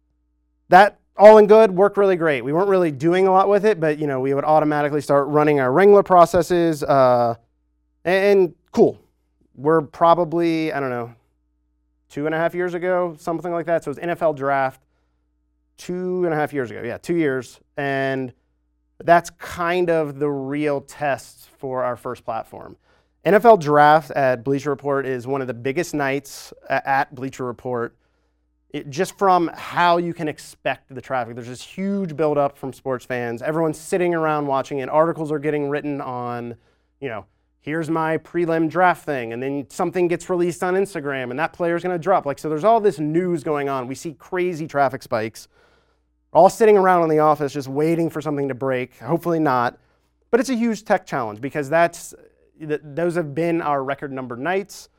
that, all in good, worked really great. We weren't really doing a lot with it, but you know, we would automatically start running our Wrangler processes, uh, and, and cool. We're probably, I don't know, two and a half years ago, something like that. So it was N F L draft two and a half years ago. Yeah, two years. And that's kind of the real test for our first platform. N F L draft at Bleacher Report is one of the biggest nights at Bleacher Report. It, just from how you can expect the traffic. There's this huge buildup from sports fans. Everyone's sitting around watching it. Articles are getting written on, you know, here's my prelim draft thing, and then something gets released on Instagram, and that player's going to drop. Like, so there's all this news going on. We see crazy traffic spikes. We're all sitting around in the office just waiting for something to break. Hopefully not. But it's a huge tech challenge, because that's those have been our record number nights,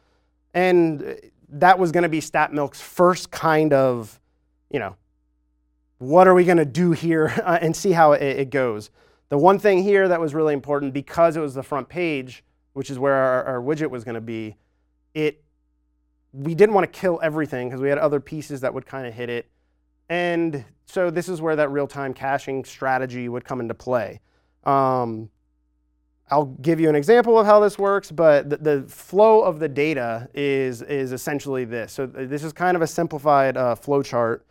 and that was going to be StatMilk's first kind of, you know, what are we going to do here uh, and see how it, it goes. The one thing here that was really important, because it was the front page, which is where our, our widget was going to be, it we didn't want to kill everything because we had other pieces that would kind of hit it. And so this is where that real-time caching strategy would come into play. Um, I'll give you an example of how this works, but the, the flow of the data is, is essentially this. So this is kind of a simplified uh, flow chart.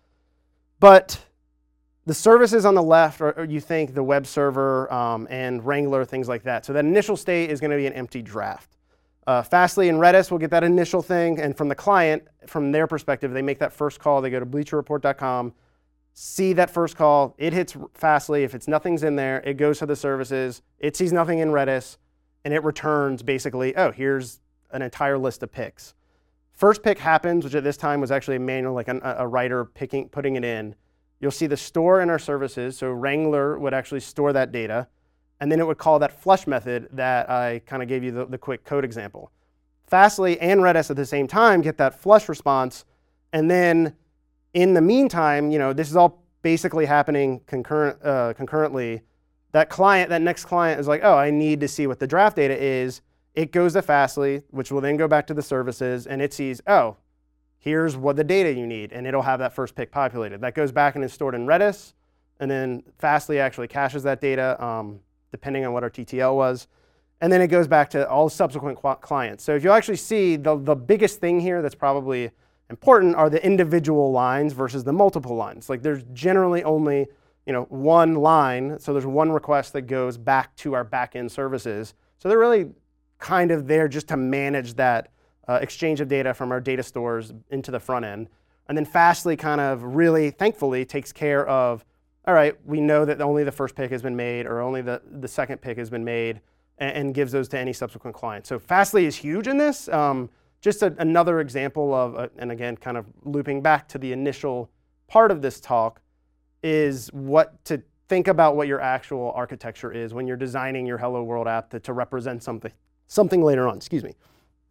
But the services on the left, or, or you think the web server um, and Wrangler, things like that. So that initial state is going to be an empty draft. Uh, Fastly and Redis will get that initial thing, and from the client, from their perspective, they make that first call. They go to bleacher report dot com, see that first call, it hits Fastly. If it's nothing's in there, it goes to the services, it sees nothing in Redis, and it returns basically, oh, here's an entire list of picks. First pick happens, which at this time was actually a manual, like a, a writer picking, putting it in. You'll see the store in our services, so Wrangler would actually store that data, and then it would call that flush method that I kind of gave you the, the quick code example. Fastly and Redis at the same time get that flush response, and then in the meantime, you know, this is all basically happening concurrent, uh, concurrently. That client, that next client is like, oh, I need to see what the draft data is. It goes to Fastly, which will then go back to the services, and it sees, oh, here's what the data you need, and it'll have that first pick populated. That goes back and is stored in Redis, and then Fastly actually caches that data, um, depending on what our T T L was. And then it goes back to all subsequent clients. So if you actually see, the, the biggest thing here that's probably important are the individual lines versus the multiple lines. Like there's generally only, you know, one line, so there's one request that goes back to our backend services. So they're really kind of there just to manage that uh, exchange of data from our data stores into the front end. And then Fastly kind of really, thankfully, takes care of, all right, we know that only the first pick has been made or only the, the second pick has been made, and, and gives those to any subsequent client. So Fastly is huge in this. Um, just a, another example of, uh, and again, kind of looping back to the initial part of this talk, is what to think about what your actual architecture is when you're designing your Hello World app to, to represent something, something later on, excuse me.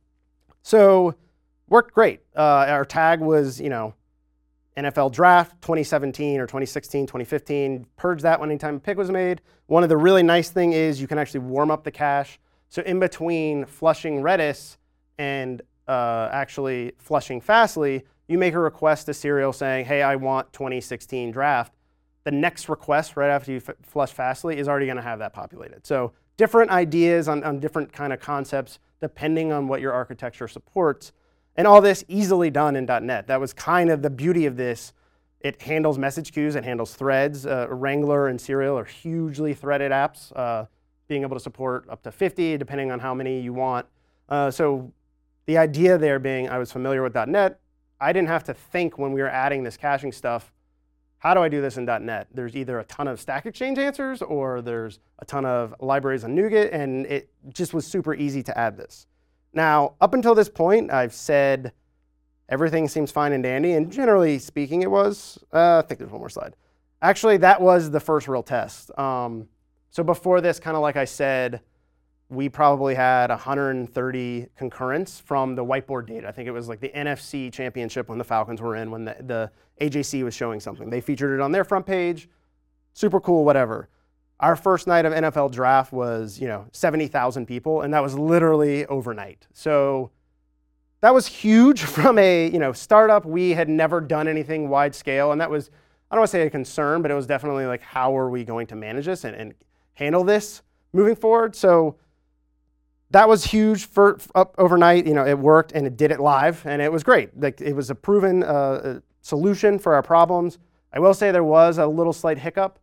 So worked great. Uh, our tag was, you know, N F L Draft twenty seventeen or twenty sixteen, twenty fifteen, purge that when anytime a pick was made. One of the really nice thing is you can actually warm up the cache. So in between flushing Redis and uh, actually flushing Fastly, you make a request to Serial saying, hey, I want twenty sixteen draft. The next request right after you f flush Fastly is already going to have that populated. So different ideas on, on different kind of concepts depending on what your architecture supports. And all this easily done in dot net. That was kind of the beauty of this. It handles message queues, it handles threads. Uh, Wrangler and Serial are hugely threaded apps, uh, being able to support up to fifty, depending on how many you want. Uh, so the idea there being I was familiar with dot net. I didn't have to think when we were adding this caching stuff, how do I do this in dot net? There's either a ton of Stack Exchange answers or there's a ton of libraries on NuGet, and it just was super easy to add this. Now, up until this point, I've said everything seems fine and dandy, and generally speaking, it was. Uh, I think there's one more slide. Actually, that was the first real test. Um, so before this, kind of like I said, we probably had one hundred thirty concurrents from the whiteboard data. I think it was like the N F C championship when the Falcons were in, when the, the A J C was showing something. They featured it on their front page. Super cool, whatever. Our first night of N F L draft was, you know, seventy thousand people, and that was literally overnight. So that was huge from a, you know, startup. We had never done anything wide scale, and that was, I don't want to say a concern, but it was definitely like, how are we going to manage this and, and handle this moving forward? So that was huge for up overnight. You know, it worked and it did it live, and it was great. Like it was a proven uh, solution for our problems. I will say there was a little slight hiccup.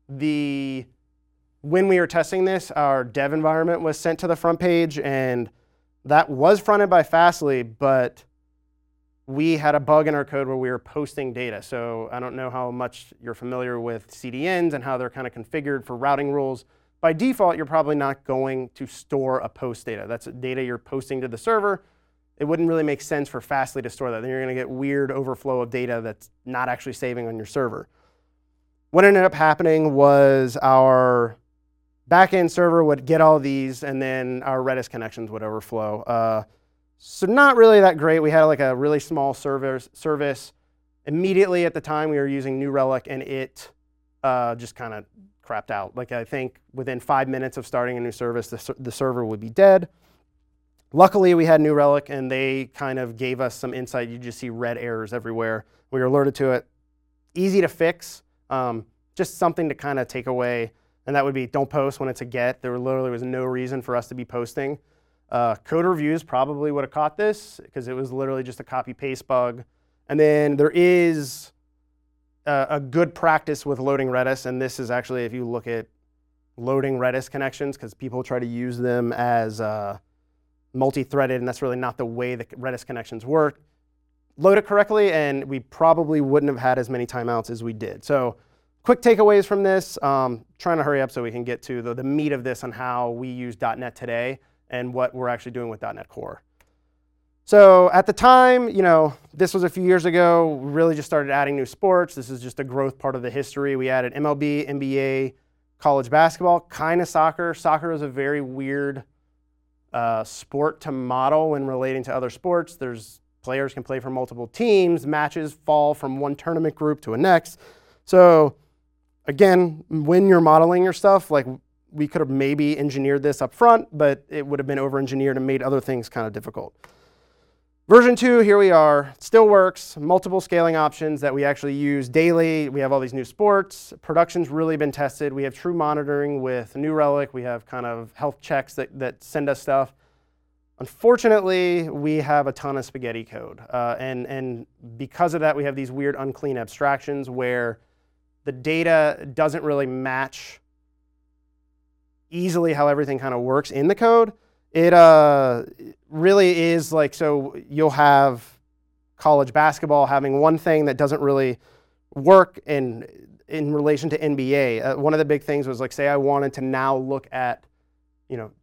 The When we were testing this, our dev environment was sent to the front page, and that was fronted by Fastly, but we had a bug in our code where we were posting data. So I don't know how much you're familiar with C D Ns and how they're kind of configured for routing rules. By default, you're probably not going to store a post data. That's data you're posting to the server. It wouldn't really make sense for Fastly to store that. Then you're going to get weird overflow of data that's not actually saving on your server. What ended up happening was our backend server would get all these, and then our Redis connections would overflow. Uh, so not really that great. We had like a really small service. service. Immediately at the time, we were using New Relic, and it uh, just kind of crapped out. Like I think within five minutes of starting a new service, the, ser- the server would be dead. Luckily, we had New Relic, and they kind of gave us some insight. You just see red errors everywhere. We were alerted to it. Easy to fix, um, just something to kind of take away, and that would be don't post when it's a get. There literally was no reason for us to be posting. Uh, code reviews probably would have caught this because it was literally just a copy-paste bug. And then there is a, a good practice with loading Redis, and this is actually if you look at loading Redis connections, because people try to use them as uh, multi-threaded, and that's really not the way that Redis connections work. Load it correctly, and we probably wouldn't have had as many timeouts as we did. So quick takeaways from this, um, trying to hurry up so we can get to the, the meat of this on how we use dot net today and what we're actually doing with dot net Core. So at the time, you know, this was a few years ago, we really just started adding new sports. This is just a growth part of the history. We added M L B, N B A, college basketball, kind of soccer. Soccer is a very weird uh, sport to model when relating to other sports. There's players can play for multiple teams. Matches fall from one tournament group to a next. So again, when you're modeling your stuff, like we could have maybe engineered this up front, but it would have been over-engineered and made other things kind of difficult. Version two, here we are, still works, multiple scaling options that we actually use daily. We have all these new sports. Production's really been tested. We have true monitoring with New Relic. We have kind of health checks that, that send us stuff. Unfortunately, we have a ton of spaghetti code. Uh, and, and because of that, we have these weird unclean abstractions where the data doesn't really match easily how everything kind of works in the code. It uh, really is like, so you'll have college basketball having one thing that doesn't really work in, in relation to N B A. Uh, one of the big things was like, say I wanted to now look at, you know,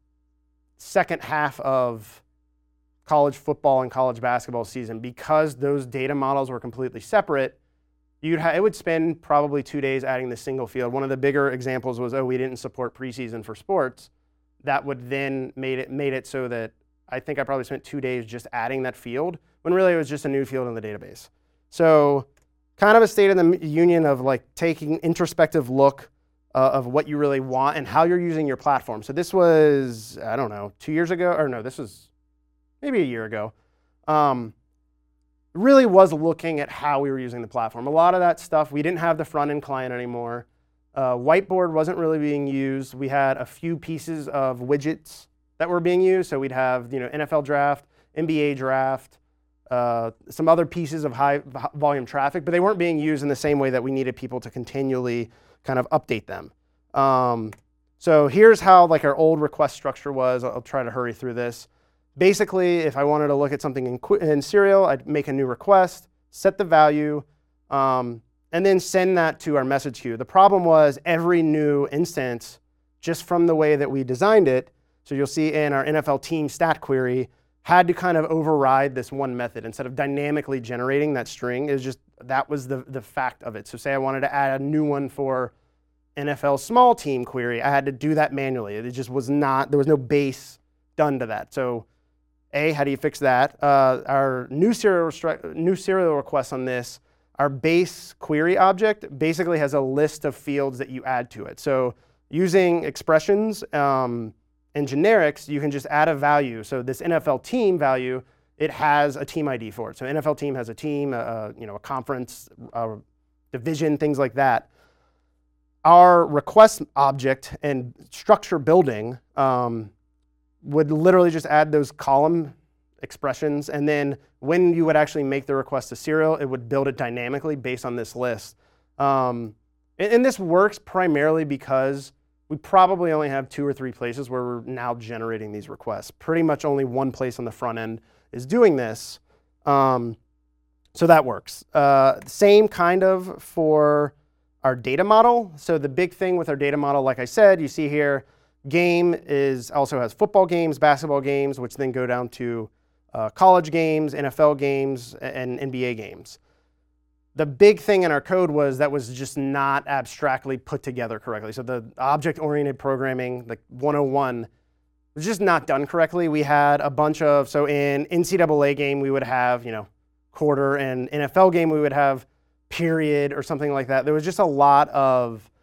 second half of college football and college basketball season, because those data models were completely separate, you'd ha- it would spend probably two days adding the single field. One of the bigger examples was, oh, we didn't support preseason for sports. That would then made it made it so that I think I probably spent two days just adding that field, when really it was just a new field in the database. So kind of a state of the union of like taking introspective look uh, of what you really want and how you're using your platform. So this was, I don't know, two years ago, or no, this was maybe a year ago. Um, really was looking at how we were using the platform. A lot of that stuff, we didn't have the front-end client anymore. Uh, whiteboard wasn't really being used. We had a few pieces of widgets that were being used. So we'd have, you know, N F L draft, N B A draft, uh, some other pieces of high volume traffic, but they weren't being used in the same way that we needed people to continually kind of update them. Um, so here's how like our old request structure was. I'll, I'll try to hurry through this. Basically, if I wanted to look at something in, in Serial, I'd make a new request, set the value, um, and then send that to our message queue. The problem was every new instance, just from the way that we designed it, so you'll see in our N F L team stat query, had to kind of override this one method. Instead of dynamically generating that string, it was just, that was the, the fact of it. So say I wanted to add a new one for N F L small team query, I had to do that manually. It just was not, there was no base done to that. So A, how do you fix that? Uh, our new serial, new serial request on this, our base query object basically has a list of fields that you add to it. So using expressions um, and generics, you can just add a value. So this N F L team value, it has a team I D for it. So N F L team has a team, a, you know, a conference, a division, things like that. Our request object and structure building um, would literally just add those column expressions, and then when you would actually make the request to Serial, it would build it dynamically based on this list. Um, and, and this works primarily because we probably only have two or three places where we're now generating these requests. Pretty much only one place on the front end is doing this. Um, so that works. Uh, same kind of for our data model. So the big thing with our data model, like I said, you see here, game is also has football games, basketball games, which then go down to uh, college games, N F L games, and N B A games. The big thing in our code was that was just not abstractly put together correctly. So the object-oriented programming, like one oh one, was just not done correctly. We had a bunch of, so in N C double A game, we would have, you know, quarter, and N F L game, we would have period or something like that. There was just a lot of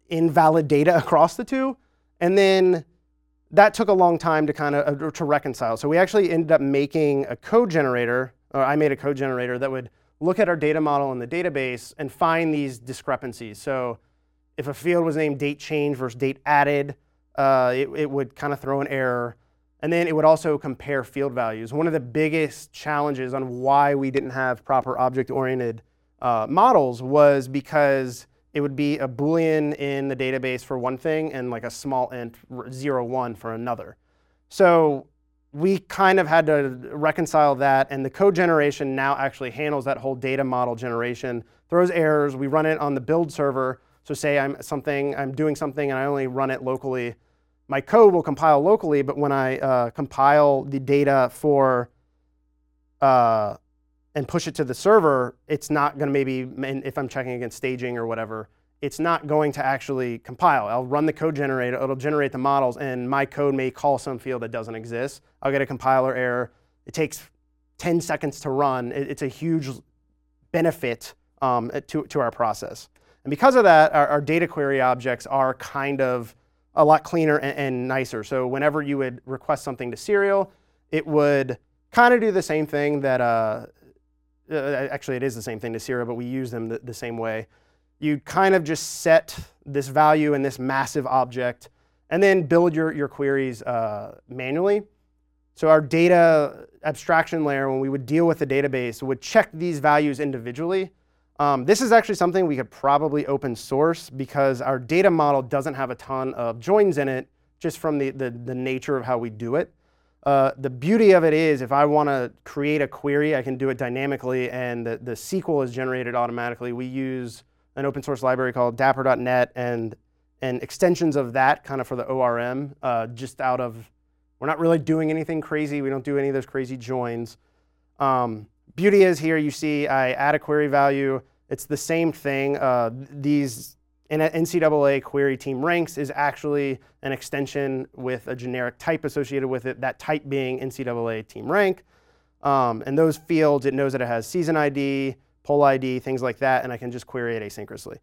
invalid data across the two. And then that took a long time to kind of uh, to reconcile. So we actually ended up making a code generator, or I made a code generator that would look at our data model in the database and find these discrepancies. So if a field was named date change versus date added, uh, it, it would kind of throw an error. And then it would also compare field values. One of the biggest challenges on why we didn't have proper object-oriented uh, models was because it would be a Boolean in the database for one thing and like a small int zero one for another. So we kind of had to reconcile that, and the code generation now actually handles that whole data model generation, throws errors. We run it on the build server. So say I'm something, I'm doing something and I only run it locally. My code will compile locally, but when I uh, compile the data for uh, and push it to the server, it's not going to maybe, if I'm checking against staging or whatever, it's not going to actually compile. I'll run the code generator, it'll generate the models, and my code may call some field that doesn't exist. I'll get a compiler error. It takes ten seconds to run. It's a huge benefit um, to, to our process. And because of that, our, our data query objects are kind of a lot cleaner and, and nicer. So whenever you would request something to Serial, it would kind of do the same thing that, uh, uh, actually it is the same thing to Serial, but we use them the, the same way. You kind of just set this value in this massive object and then build your, your queries uh, manually. So our data abstraction layer, when we would deal with the database, would check these values individually. Um, this is actually something we could probably open source because our data model doesn't have a ton of joins in it just from the, the, the nature of how we do it. Uh, the beauty of it is if I want to create a query, I can do it dynamically and the, the S Q L is generated automatically. We use an open source library called dapper dot net and, and extensions of that kind of for the O R M uh, just out of, we're not really doing anything crazy. We don't do any of those crazy joins. Um, Beauty is here you see I add a query value. It's the same thing. Uh, these in N C double A query team ranks is actually an extension with a generic type associated with it, that type being N C double A team rank. Um, and those fields, it knows that it has season I D, poll I D, things like that, and I can just query it asynchronously.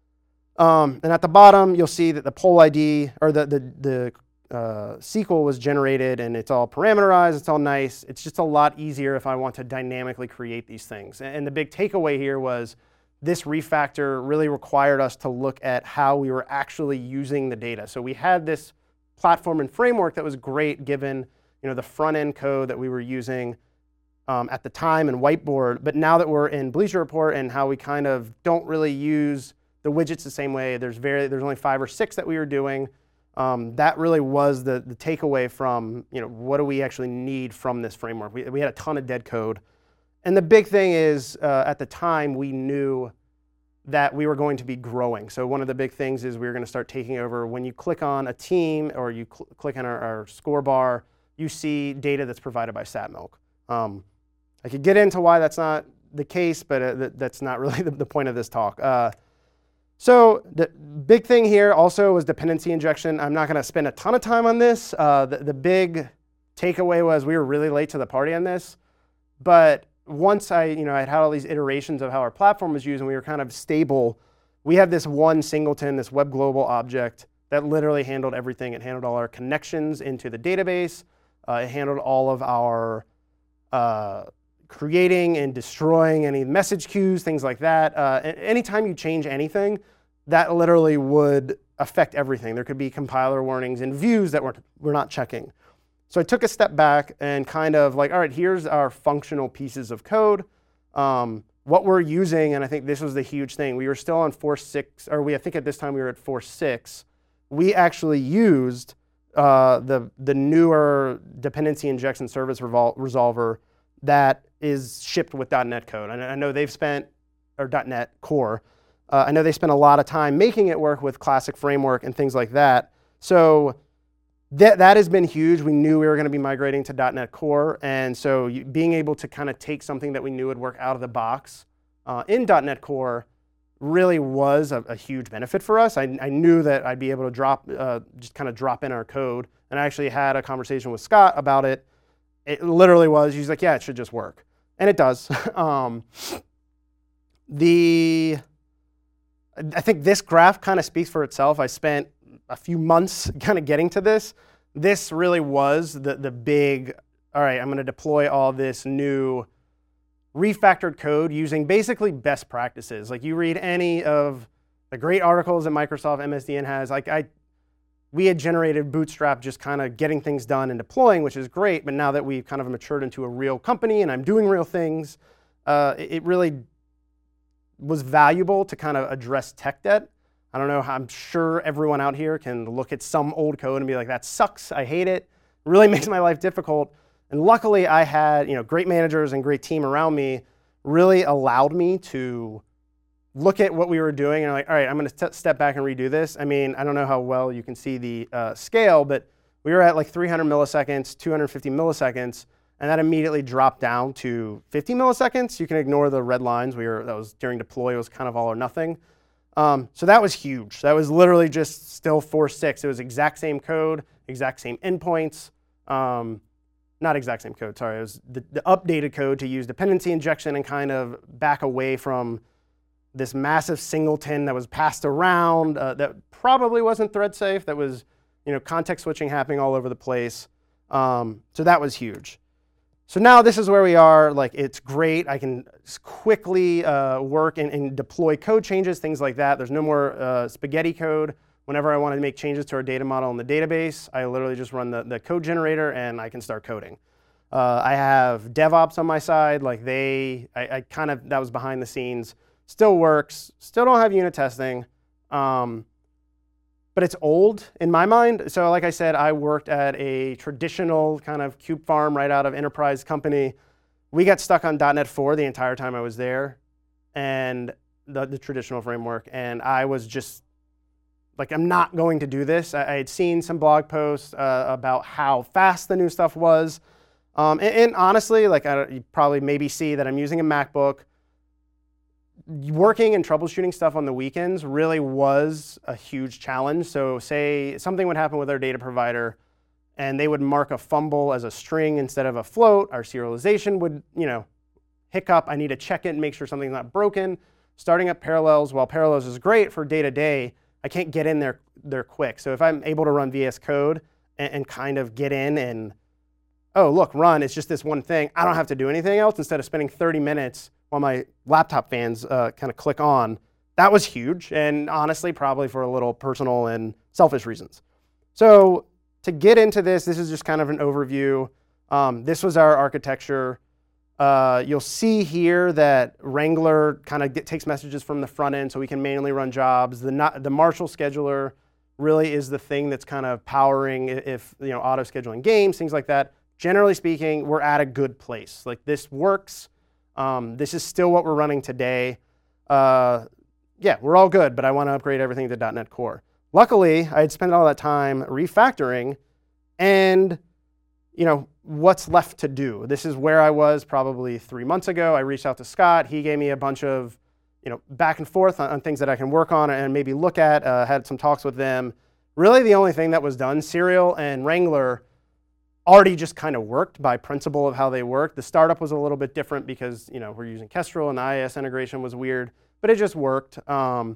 Um, and at the bottom, you'll see that the poll I D, or the, the, the Uh, S Q L was generated and it's all parameterized, it's all nice. It's just a lot easier if I want to dynamically create these things. And the big takeaway here was this refactor really required us to look at how we were actually using the data. So we had this platform and framework that was great given you know, the front end code that we were using um, at the time in Whiteboard, but now that we're in Bleacher Report and how we kind of don't really use the widgets the same way, there's, very, there's only five or six that we were doing. Um, that really was the, the takeaway from, you know, what do we actually need from this framework? We, we had a ton of dead code. And the big thing is, uh, at the time, we knew that we were going to be growing. So one of the big things is we were going to start taking over. When you click on a team or you cl click on our, our score bar, you see data that's provided by StatMilk. Um, I could get into why that's not the case, but uh, th that's not really the, the point of this talk. Uh, So the big thing here also was dependency injection. I'm not going to spend a ton of time on this. Uh, the, the big takeaway was we were really late to the party on this. But once I, you know, I had had all these iterations of how our platform was used and we were kind of stable, we had this one singleton, this web global object that literally handled everything. It handled all our connections into the database. Uh, it handled all of our uh, creating and destroying any message queues, things like that. Uh, anytime you change anything, that literally would affect everything. There could be compiler warnings and views that we're, we're not checking. So I took a step back and kind of like, all right, here's our functional pieces of code. Um, what we're using, and I think this was the huge thing, we were still on four point six, or we I think at this time we were at four point six. We actually used uh, the, the newer dependency injection service revol resolver that is shipped with dot net code. And I know they've spent, or dot net Core, uh, I know they spent a lot of time making it work with classic framework and things like that. So that, that has been huge. We knew we were going to be migrating to dot net Core. And so you, being able to kind of take something that we knew would work out of the box uh, in dot net Core really was a, a huge benefit for us. I, I knew that I'd be able to drop, uh, just kind of drop in our code. And I actually had a conversation with Scott about it. It literally was, he's like, yeah, it should just work. And it does. um, the, I think this graph kind of speaks for itself. I spent a few months kind of getting to this. This really was the, the big, all right, I'm going to deploy all this new refactored code using basically best practices. Like you read any of the great articles that Microsoft M S D N has, like I, we had generated Bootstrap just kind of getting things done and deploying, which is great. But now that we've kind of matured into a real company and I'm doing real things, uh, it, it really was valuable to kind of address tech debt. I don't know, I'm sure everyone out here can look at some old code and be like, that sucks, I hate it. It really makes my life difficult. And luckily I had, you know, great managers and great team around me really allowed me to look at what we were doing and like, all right, I'm gonna step back and redo this. I mean, I don't know how well you can see the uh, scale, but we were at like three hundred milliseconds, two hundred fifty milliseconds, and that immediately dropped down to fifty milliseconds. You can ignore the red lines. We were, that was during deploy, it was kind of all or nothing. Um, so that was huge. That was literally just still four point six. It was exact same code, exact same endpoints. Um, not exact same code, sorry. It was the, the updated code to use dependency injection and kind of back away from this massive singleton that was passed around uh, that probably wasn't thread safe. That was, you know, context switching happening all over the place. Um, so that was huge. So now this is where we are. Like, it's great. I can quickly uh, work and, and deploy code changes, things like that. There's no more uh, spaghetti code. Whenever I want to make changes to our data model in the database, I literally just run the, the code generator and I can start coding. Uh, I have DevOps on my side. Like they, I, I kind of, that was behind the scenes. Still works. Still don't have unit testing. Um, But it's old in my mind. So like I said, I worked at a traditional kind of cube farm right out of enterprise company. We got stuck on dot net four the entire time I was there, and the, the traditional framework. And I was just like, I'm not going to do this. I, I had seen some blog posts uh, about how fast the new stuff was. Um, and, and honestly, like I, you probably maybe see that I'm using a MacBook. Working and troubleshooting stuff on the weekends really was a huge challenge. So say something would happen with our data provider and they would mark a fumble as a string instead of a float. Our serialization would, you know, hiccup. I need to check it and make sure something's not broken. Starting up Parallels, while Parallels is great for day-to-day, I can't get in there, there quick. So if I'm able to run V S Code and, and kind of get in and, oh, look, run, it's just this one thing. I don't have to do anything else instead of spending thirty minutes while my laptop fans uh, kind of click on. That was huge, and honestly, probably for a little personal and selfish reasons. So to get into this, this is just kind of an overview. Um, this was our architecture. Uh, you'll see here that Wrangler kind of takes messages from the front end so we can manually run jobs. The, not, the Marshall scheduler really is the thing that's kind of powering if, you know, auto scheduling games, things like that. Generally speaking, we're at a good place. Like this works. Um, this is still what we're running today. Uh, yeah, we're all good, but I want to upgrade everything to dot net Core. Luckily, I had spent all that time refactoring, and you know what's left to do. This is where I was probably three months ago. I reached out to Scott. He gave me a bunch of you know back and forth on, on things that I can work on and maybe look at. Uh, had some talks with them. Really, the only thing that was done, Serial and Wrangler, already just kind of worked by principle of how they work. The startup was a little bit different because you know we're using Kestrel and the I I S integration was weird, but it just worked. Um,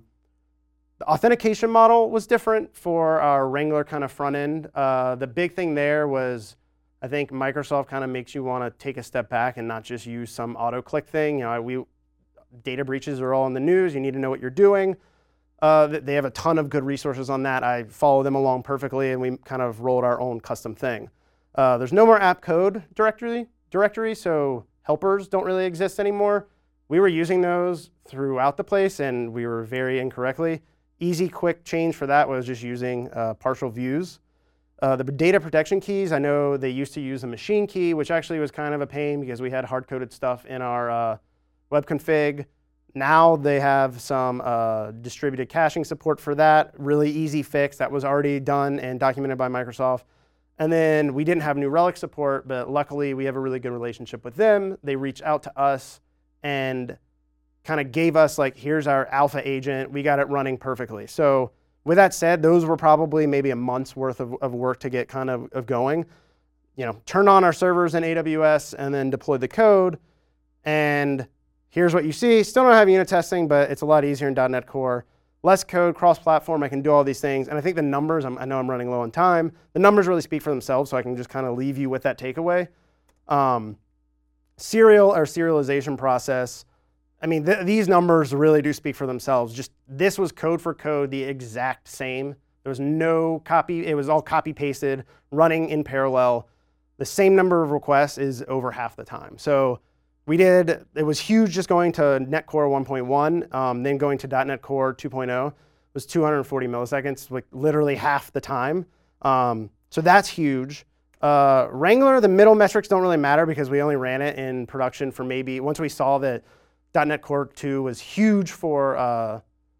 the authentication model was different for our Wrangler kind of front end. Uh, the big thing there was I think Microsoft kind of makes you want to take a step back and not just use some auto click thing. You know, we data breaches are all in the news. You need to know what you're doing. Uh, they have a ton of good resources on that. I follow them along perfectly, and we kind of rolled our own custom thing. Uh, there's no more app code directory, directory, so helpers don't really exist anymore. We were using those throughout the place, and we were very incorrectly. Easy, quick change for that was just using uh, partial views. Uh, the data protection keys, I know they used to use a machine key, which actually was kind of a pain because we had hard-coded stuff in our uh, web config. Now they have some uh, distributed caching support for that. Really easy fix. That was already done and documented by Microsoft. And then we didn't have New Relic support, but luckily we have a really good relationship with them. They reached out to us and kind of gave us like, here's our alpha agent. We got it running perfectly. So with that said, those were probably maybe a month's worth of, of work to get kind of, of going. You know, turn on our servers in A W S and then deploy the code. And here's what you see. Still don't have unit testing, but it's a lot easier in dot net Core. less code, cross-platform, I can do all these things. And I think the numbers, I'm, I know I'm running low on time, the numbers really speak for themselves, so I can just kind of leave you with that takeaway. Um, serial or serialization process, I mean, th these numbers really do speak for themselves. Just this was code for code, the exact same. There was no copy, it was all copy-pasted, running in parallel. The same number of requests is over half the time. So we did, it was huge just going to Net Core one point one, um, then going to .NET Core two point oh was two hundred forty milliseconds, like literally half the time. Um, so that's huge. Uh, Wrangler, the middle metrics don't really matter because we only ran it in production for maybe, once we saw that .NET Core two was huge for uh,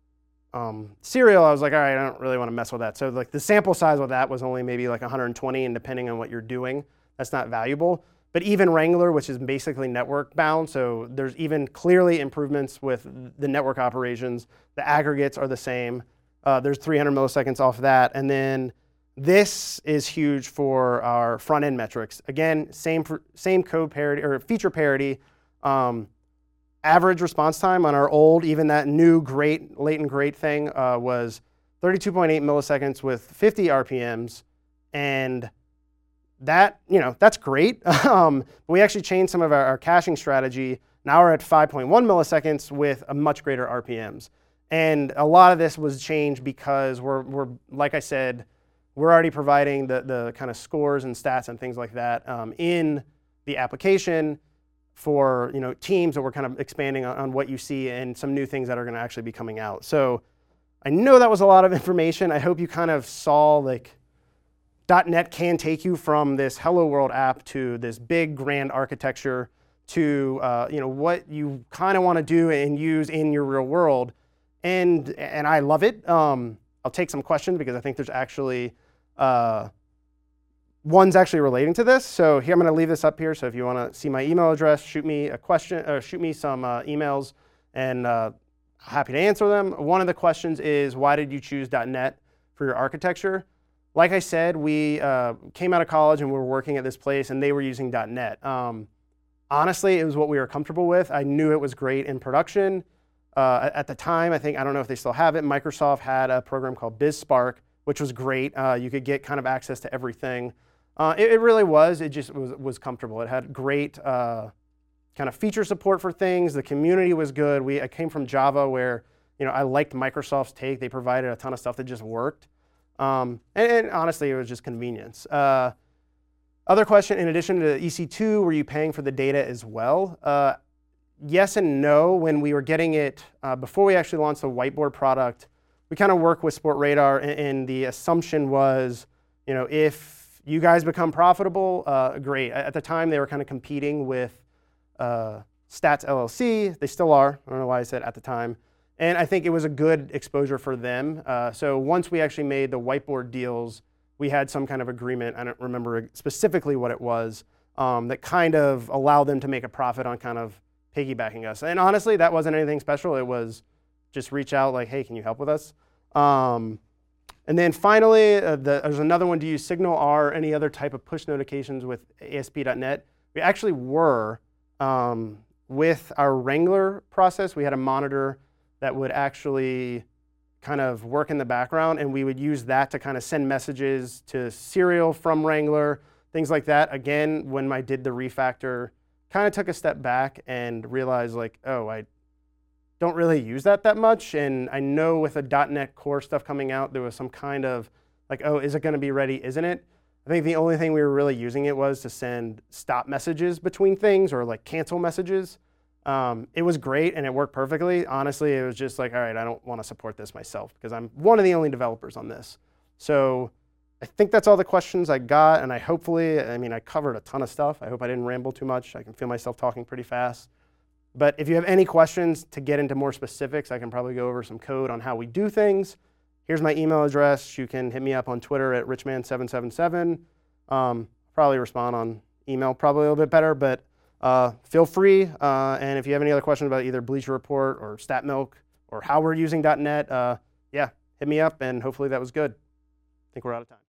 um, Serial, I was like, all right, I don't really want to mess with that. So like the sample size with that was only maybe like one hundred twenty, and depending on what you're doing, that's not valuable. But even Wrangler, which is basically network bound, so there's even clearly improvements with the network operations. The aggregates are the same. Uh, there's three hundred milliseconds off that. And then this is huge for our front end metrics. Again, same, same code parity or feature parity. Um, average response time on our old, even that new great, latent great thing uh, was thirty-two point eight milliseconds with fifty R P Ms. And that, you know, that's great. um, we actually changed some of our, our caching strategy. Now we're at five point one milliseconds with a much greater R P Ms. And a lot of this was changed because we're, we're like I said, we're already providing the, the kind of scores and stats and things like that um, in the application for, you know, teams that we're kind of expanding on, on what you see and some new things that are going to actually be coming out. So I know that was a lot of information. I hope you kind of saw like .NET can take you from this Hello World app to this big grand architecture to uh, you know, what you kind of want to do and use in your real world. And, and I love it. Um, I'll take some questions because I think there's actually uh, one's actually relating to this. So here I'm going to leave this up here. So if you want to see my email address, shoot me a question or shoot me some uh, emails, and uh, happy to answer them. One of the questions is, why did you choose .NET for your architecture? Like I said, we uh, came out of college and we were working at this place and they were using .NET. Um, honestly, it was what we were comfortable with. I knew it was great in production. Uh, at the time, I think, I don't know if they still have it, Microsoft had a program called BizSpark, which was great. Uh, you could get kind of access to everything. Uh, it, it really was, it just was, was comfortable. It had great uh, kind of feature support for things. The community was good. We, I came from Java where, you know, I liked Microsoft's take. They provided a ton of stuff that just worked. Um, and, and honestly, it was just convenience. Uh, other question, in addition to E C two, were you paying for the data as well? Uh, yes and no. When we were getting it, uh, before we actually launched the whiteboard product, we kind of worked with Sportradar, and, and the assumption was, you know, if you guys become profitable, uh, great. At the time, they were kind of competing with uh, Stats L L C. They still are. I don't know why I said at the time. And I think it was a good exposure for them. Uh, so once we actually made the whiteboard deals, we had some kind of agreement, I don't remember specifically what it was, um, that kind of allowed them to make a profit on kind of piggybacking us. And honestly, that wasn't anything special. It was just reach out like, hey, can you help with us? Um, and then finally, uh, the, there's another one, do you use Signal or any other type of push notifications with A S P dot net? We actually were, um, with our Wrangler process, we had a monitor that would actually kind of work in the background, and we would use that to kind of send messages to Serial from Wrangler, things like that. Again, when I did the refactor, kind of took a step back and realized like, oh, I don't really use that that much. And I know with the .NET Core stuff coming out, there was some kind of like, oh, is it going to be ready? Isn't it? I think the only thing we were really using it was to send stop messages between things or like cancel messages. Um, it was great and it worked perfectly. Honestly, it was just like, all right, I don't want to support this myself because I'm one of the only developers on this. So I think that's all the questions I got, and I hopefully, I mean, I covered a ton of stuff. I hope I didn't ramble too much. I can feel myself talking pretty fast. But if you have any questions to get into more specifics, I can probably go over some code on how we do things. Here's my email address. You can hit me up on Twitter at richman seven seven seven. Um, probably respond on email, probably a little bit better, but Uh, feel free, uh, and if you have any other questions about either Bleacher Report or StatMilk or how we're using .NET, uh, yeah, hit me up, and hopefully that was good. I think we're out of time.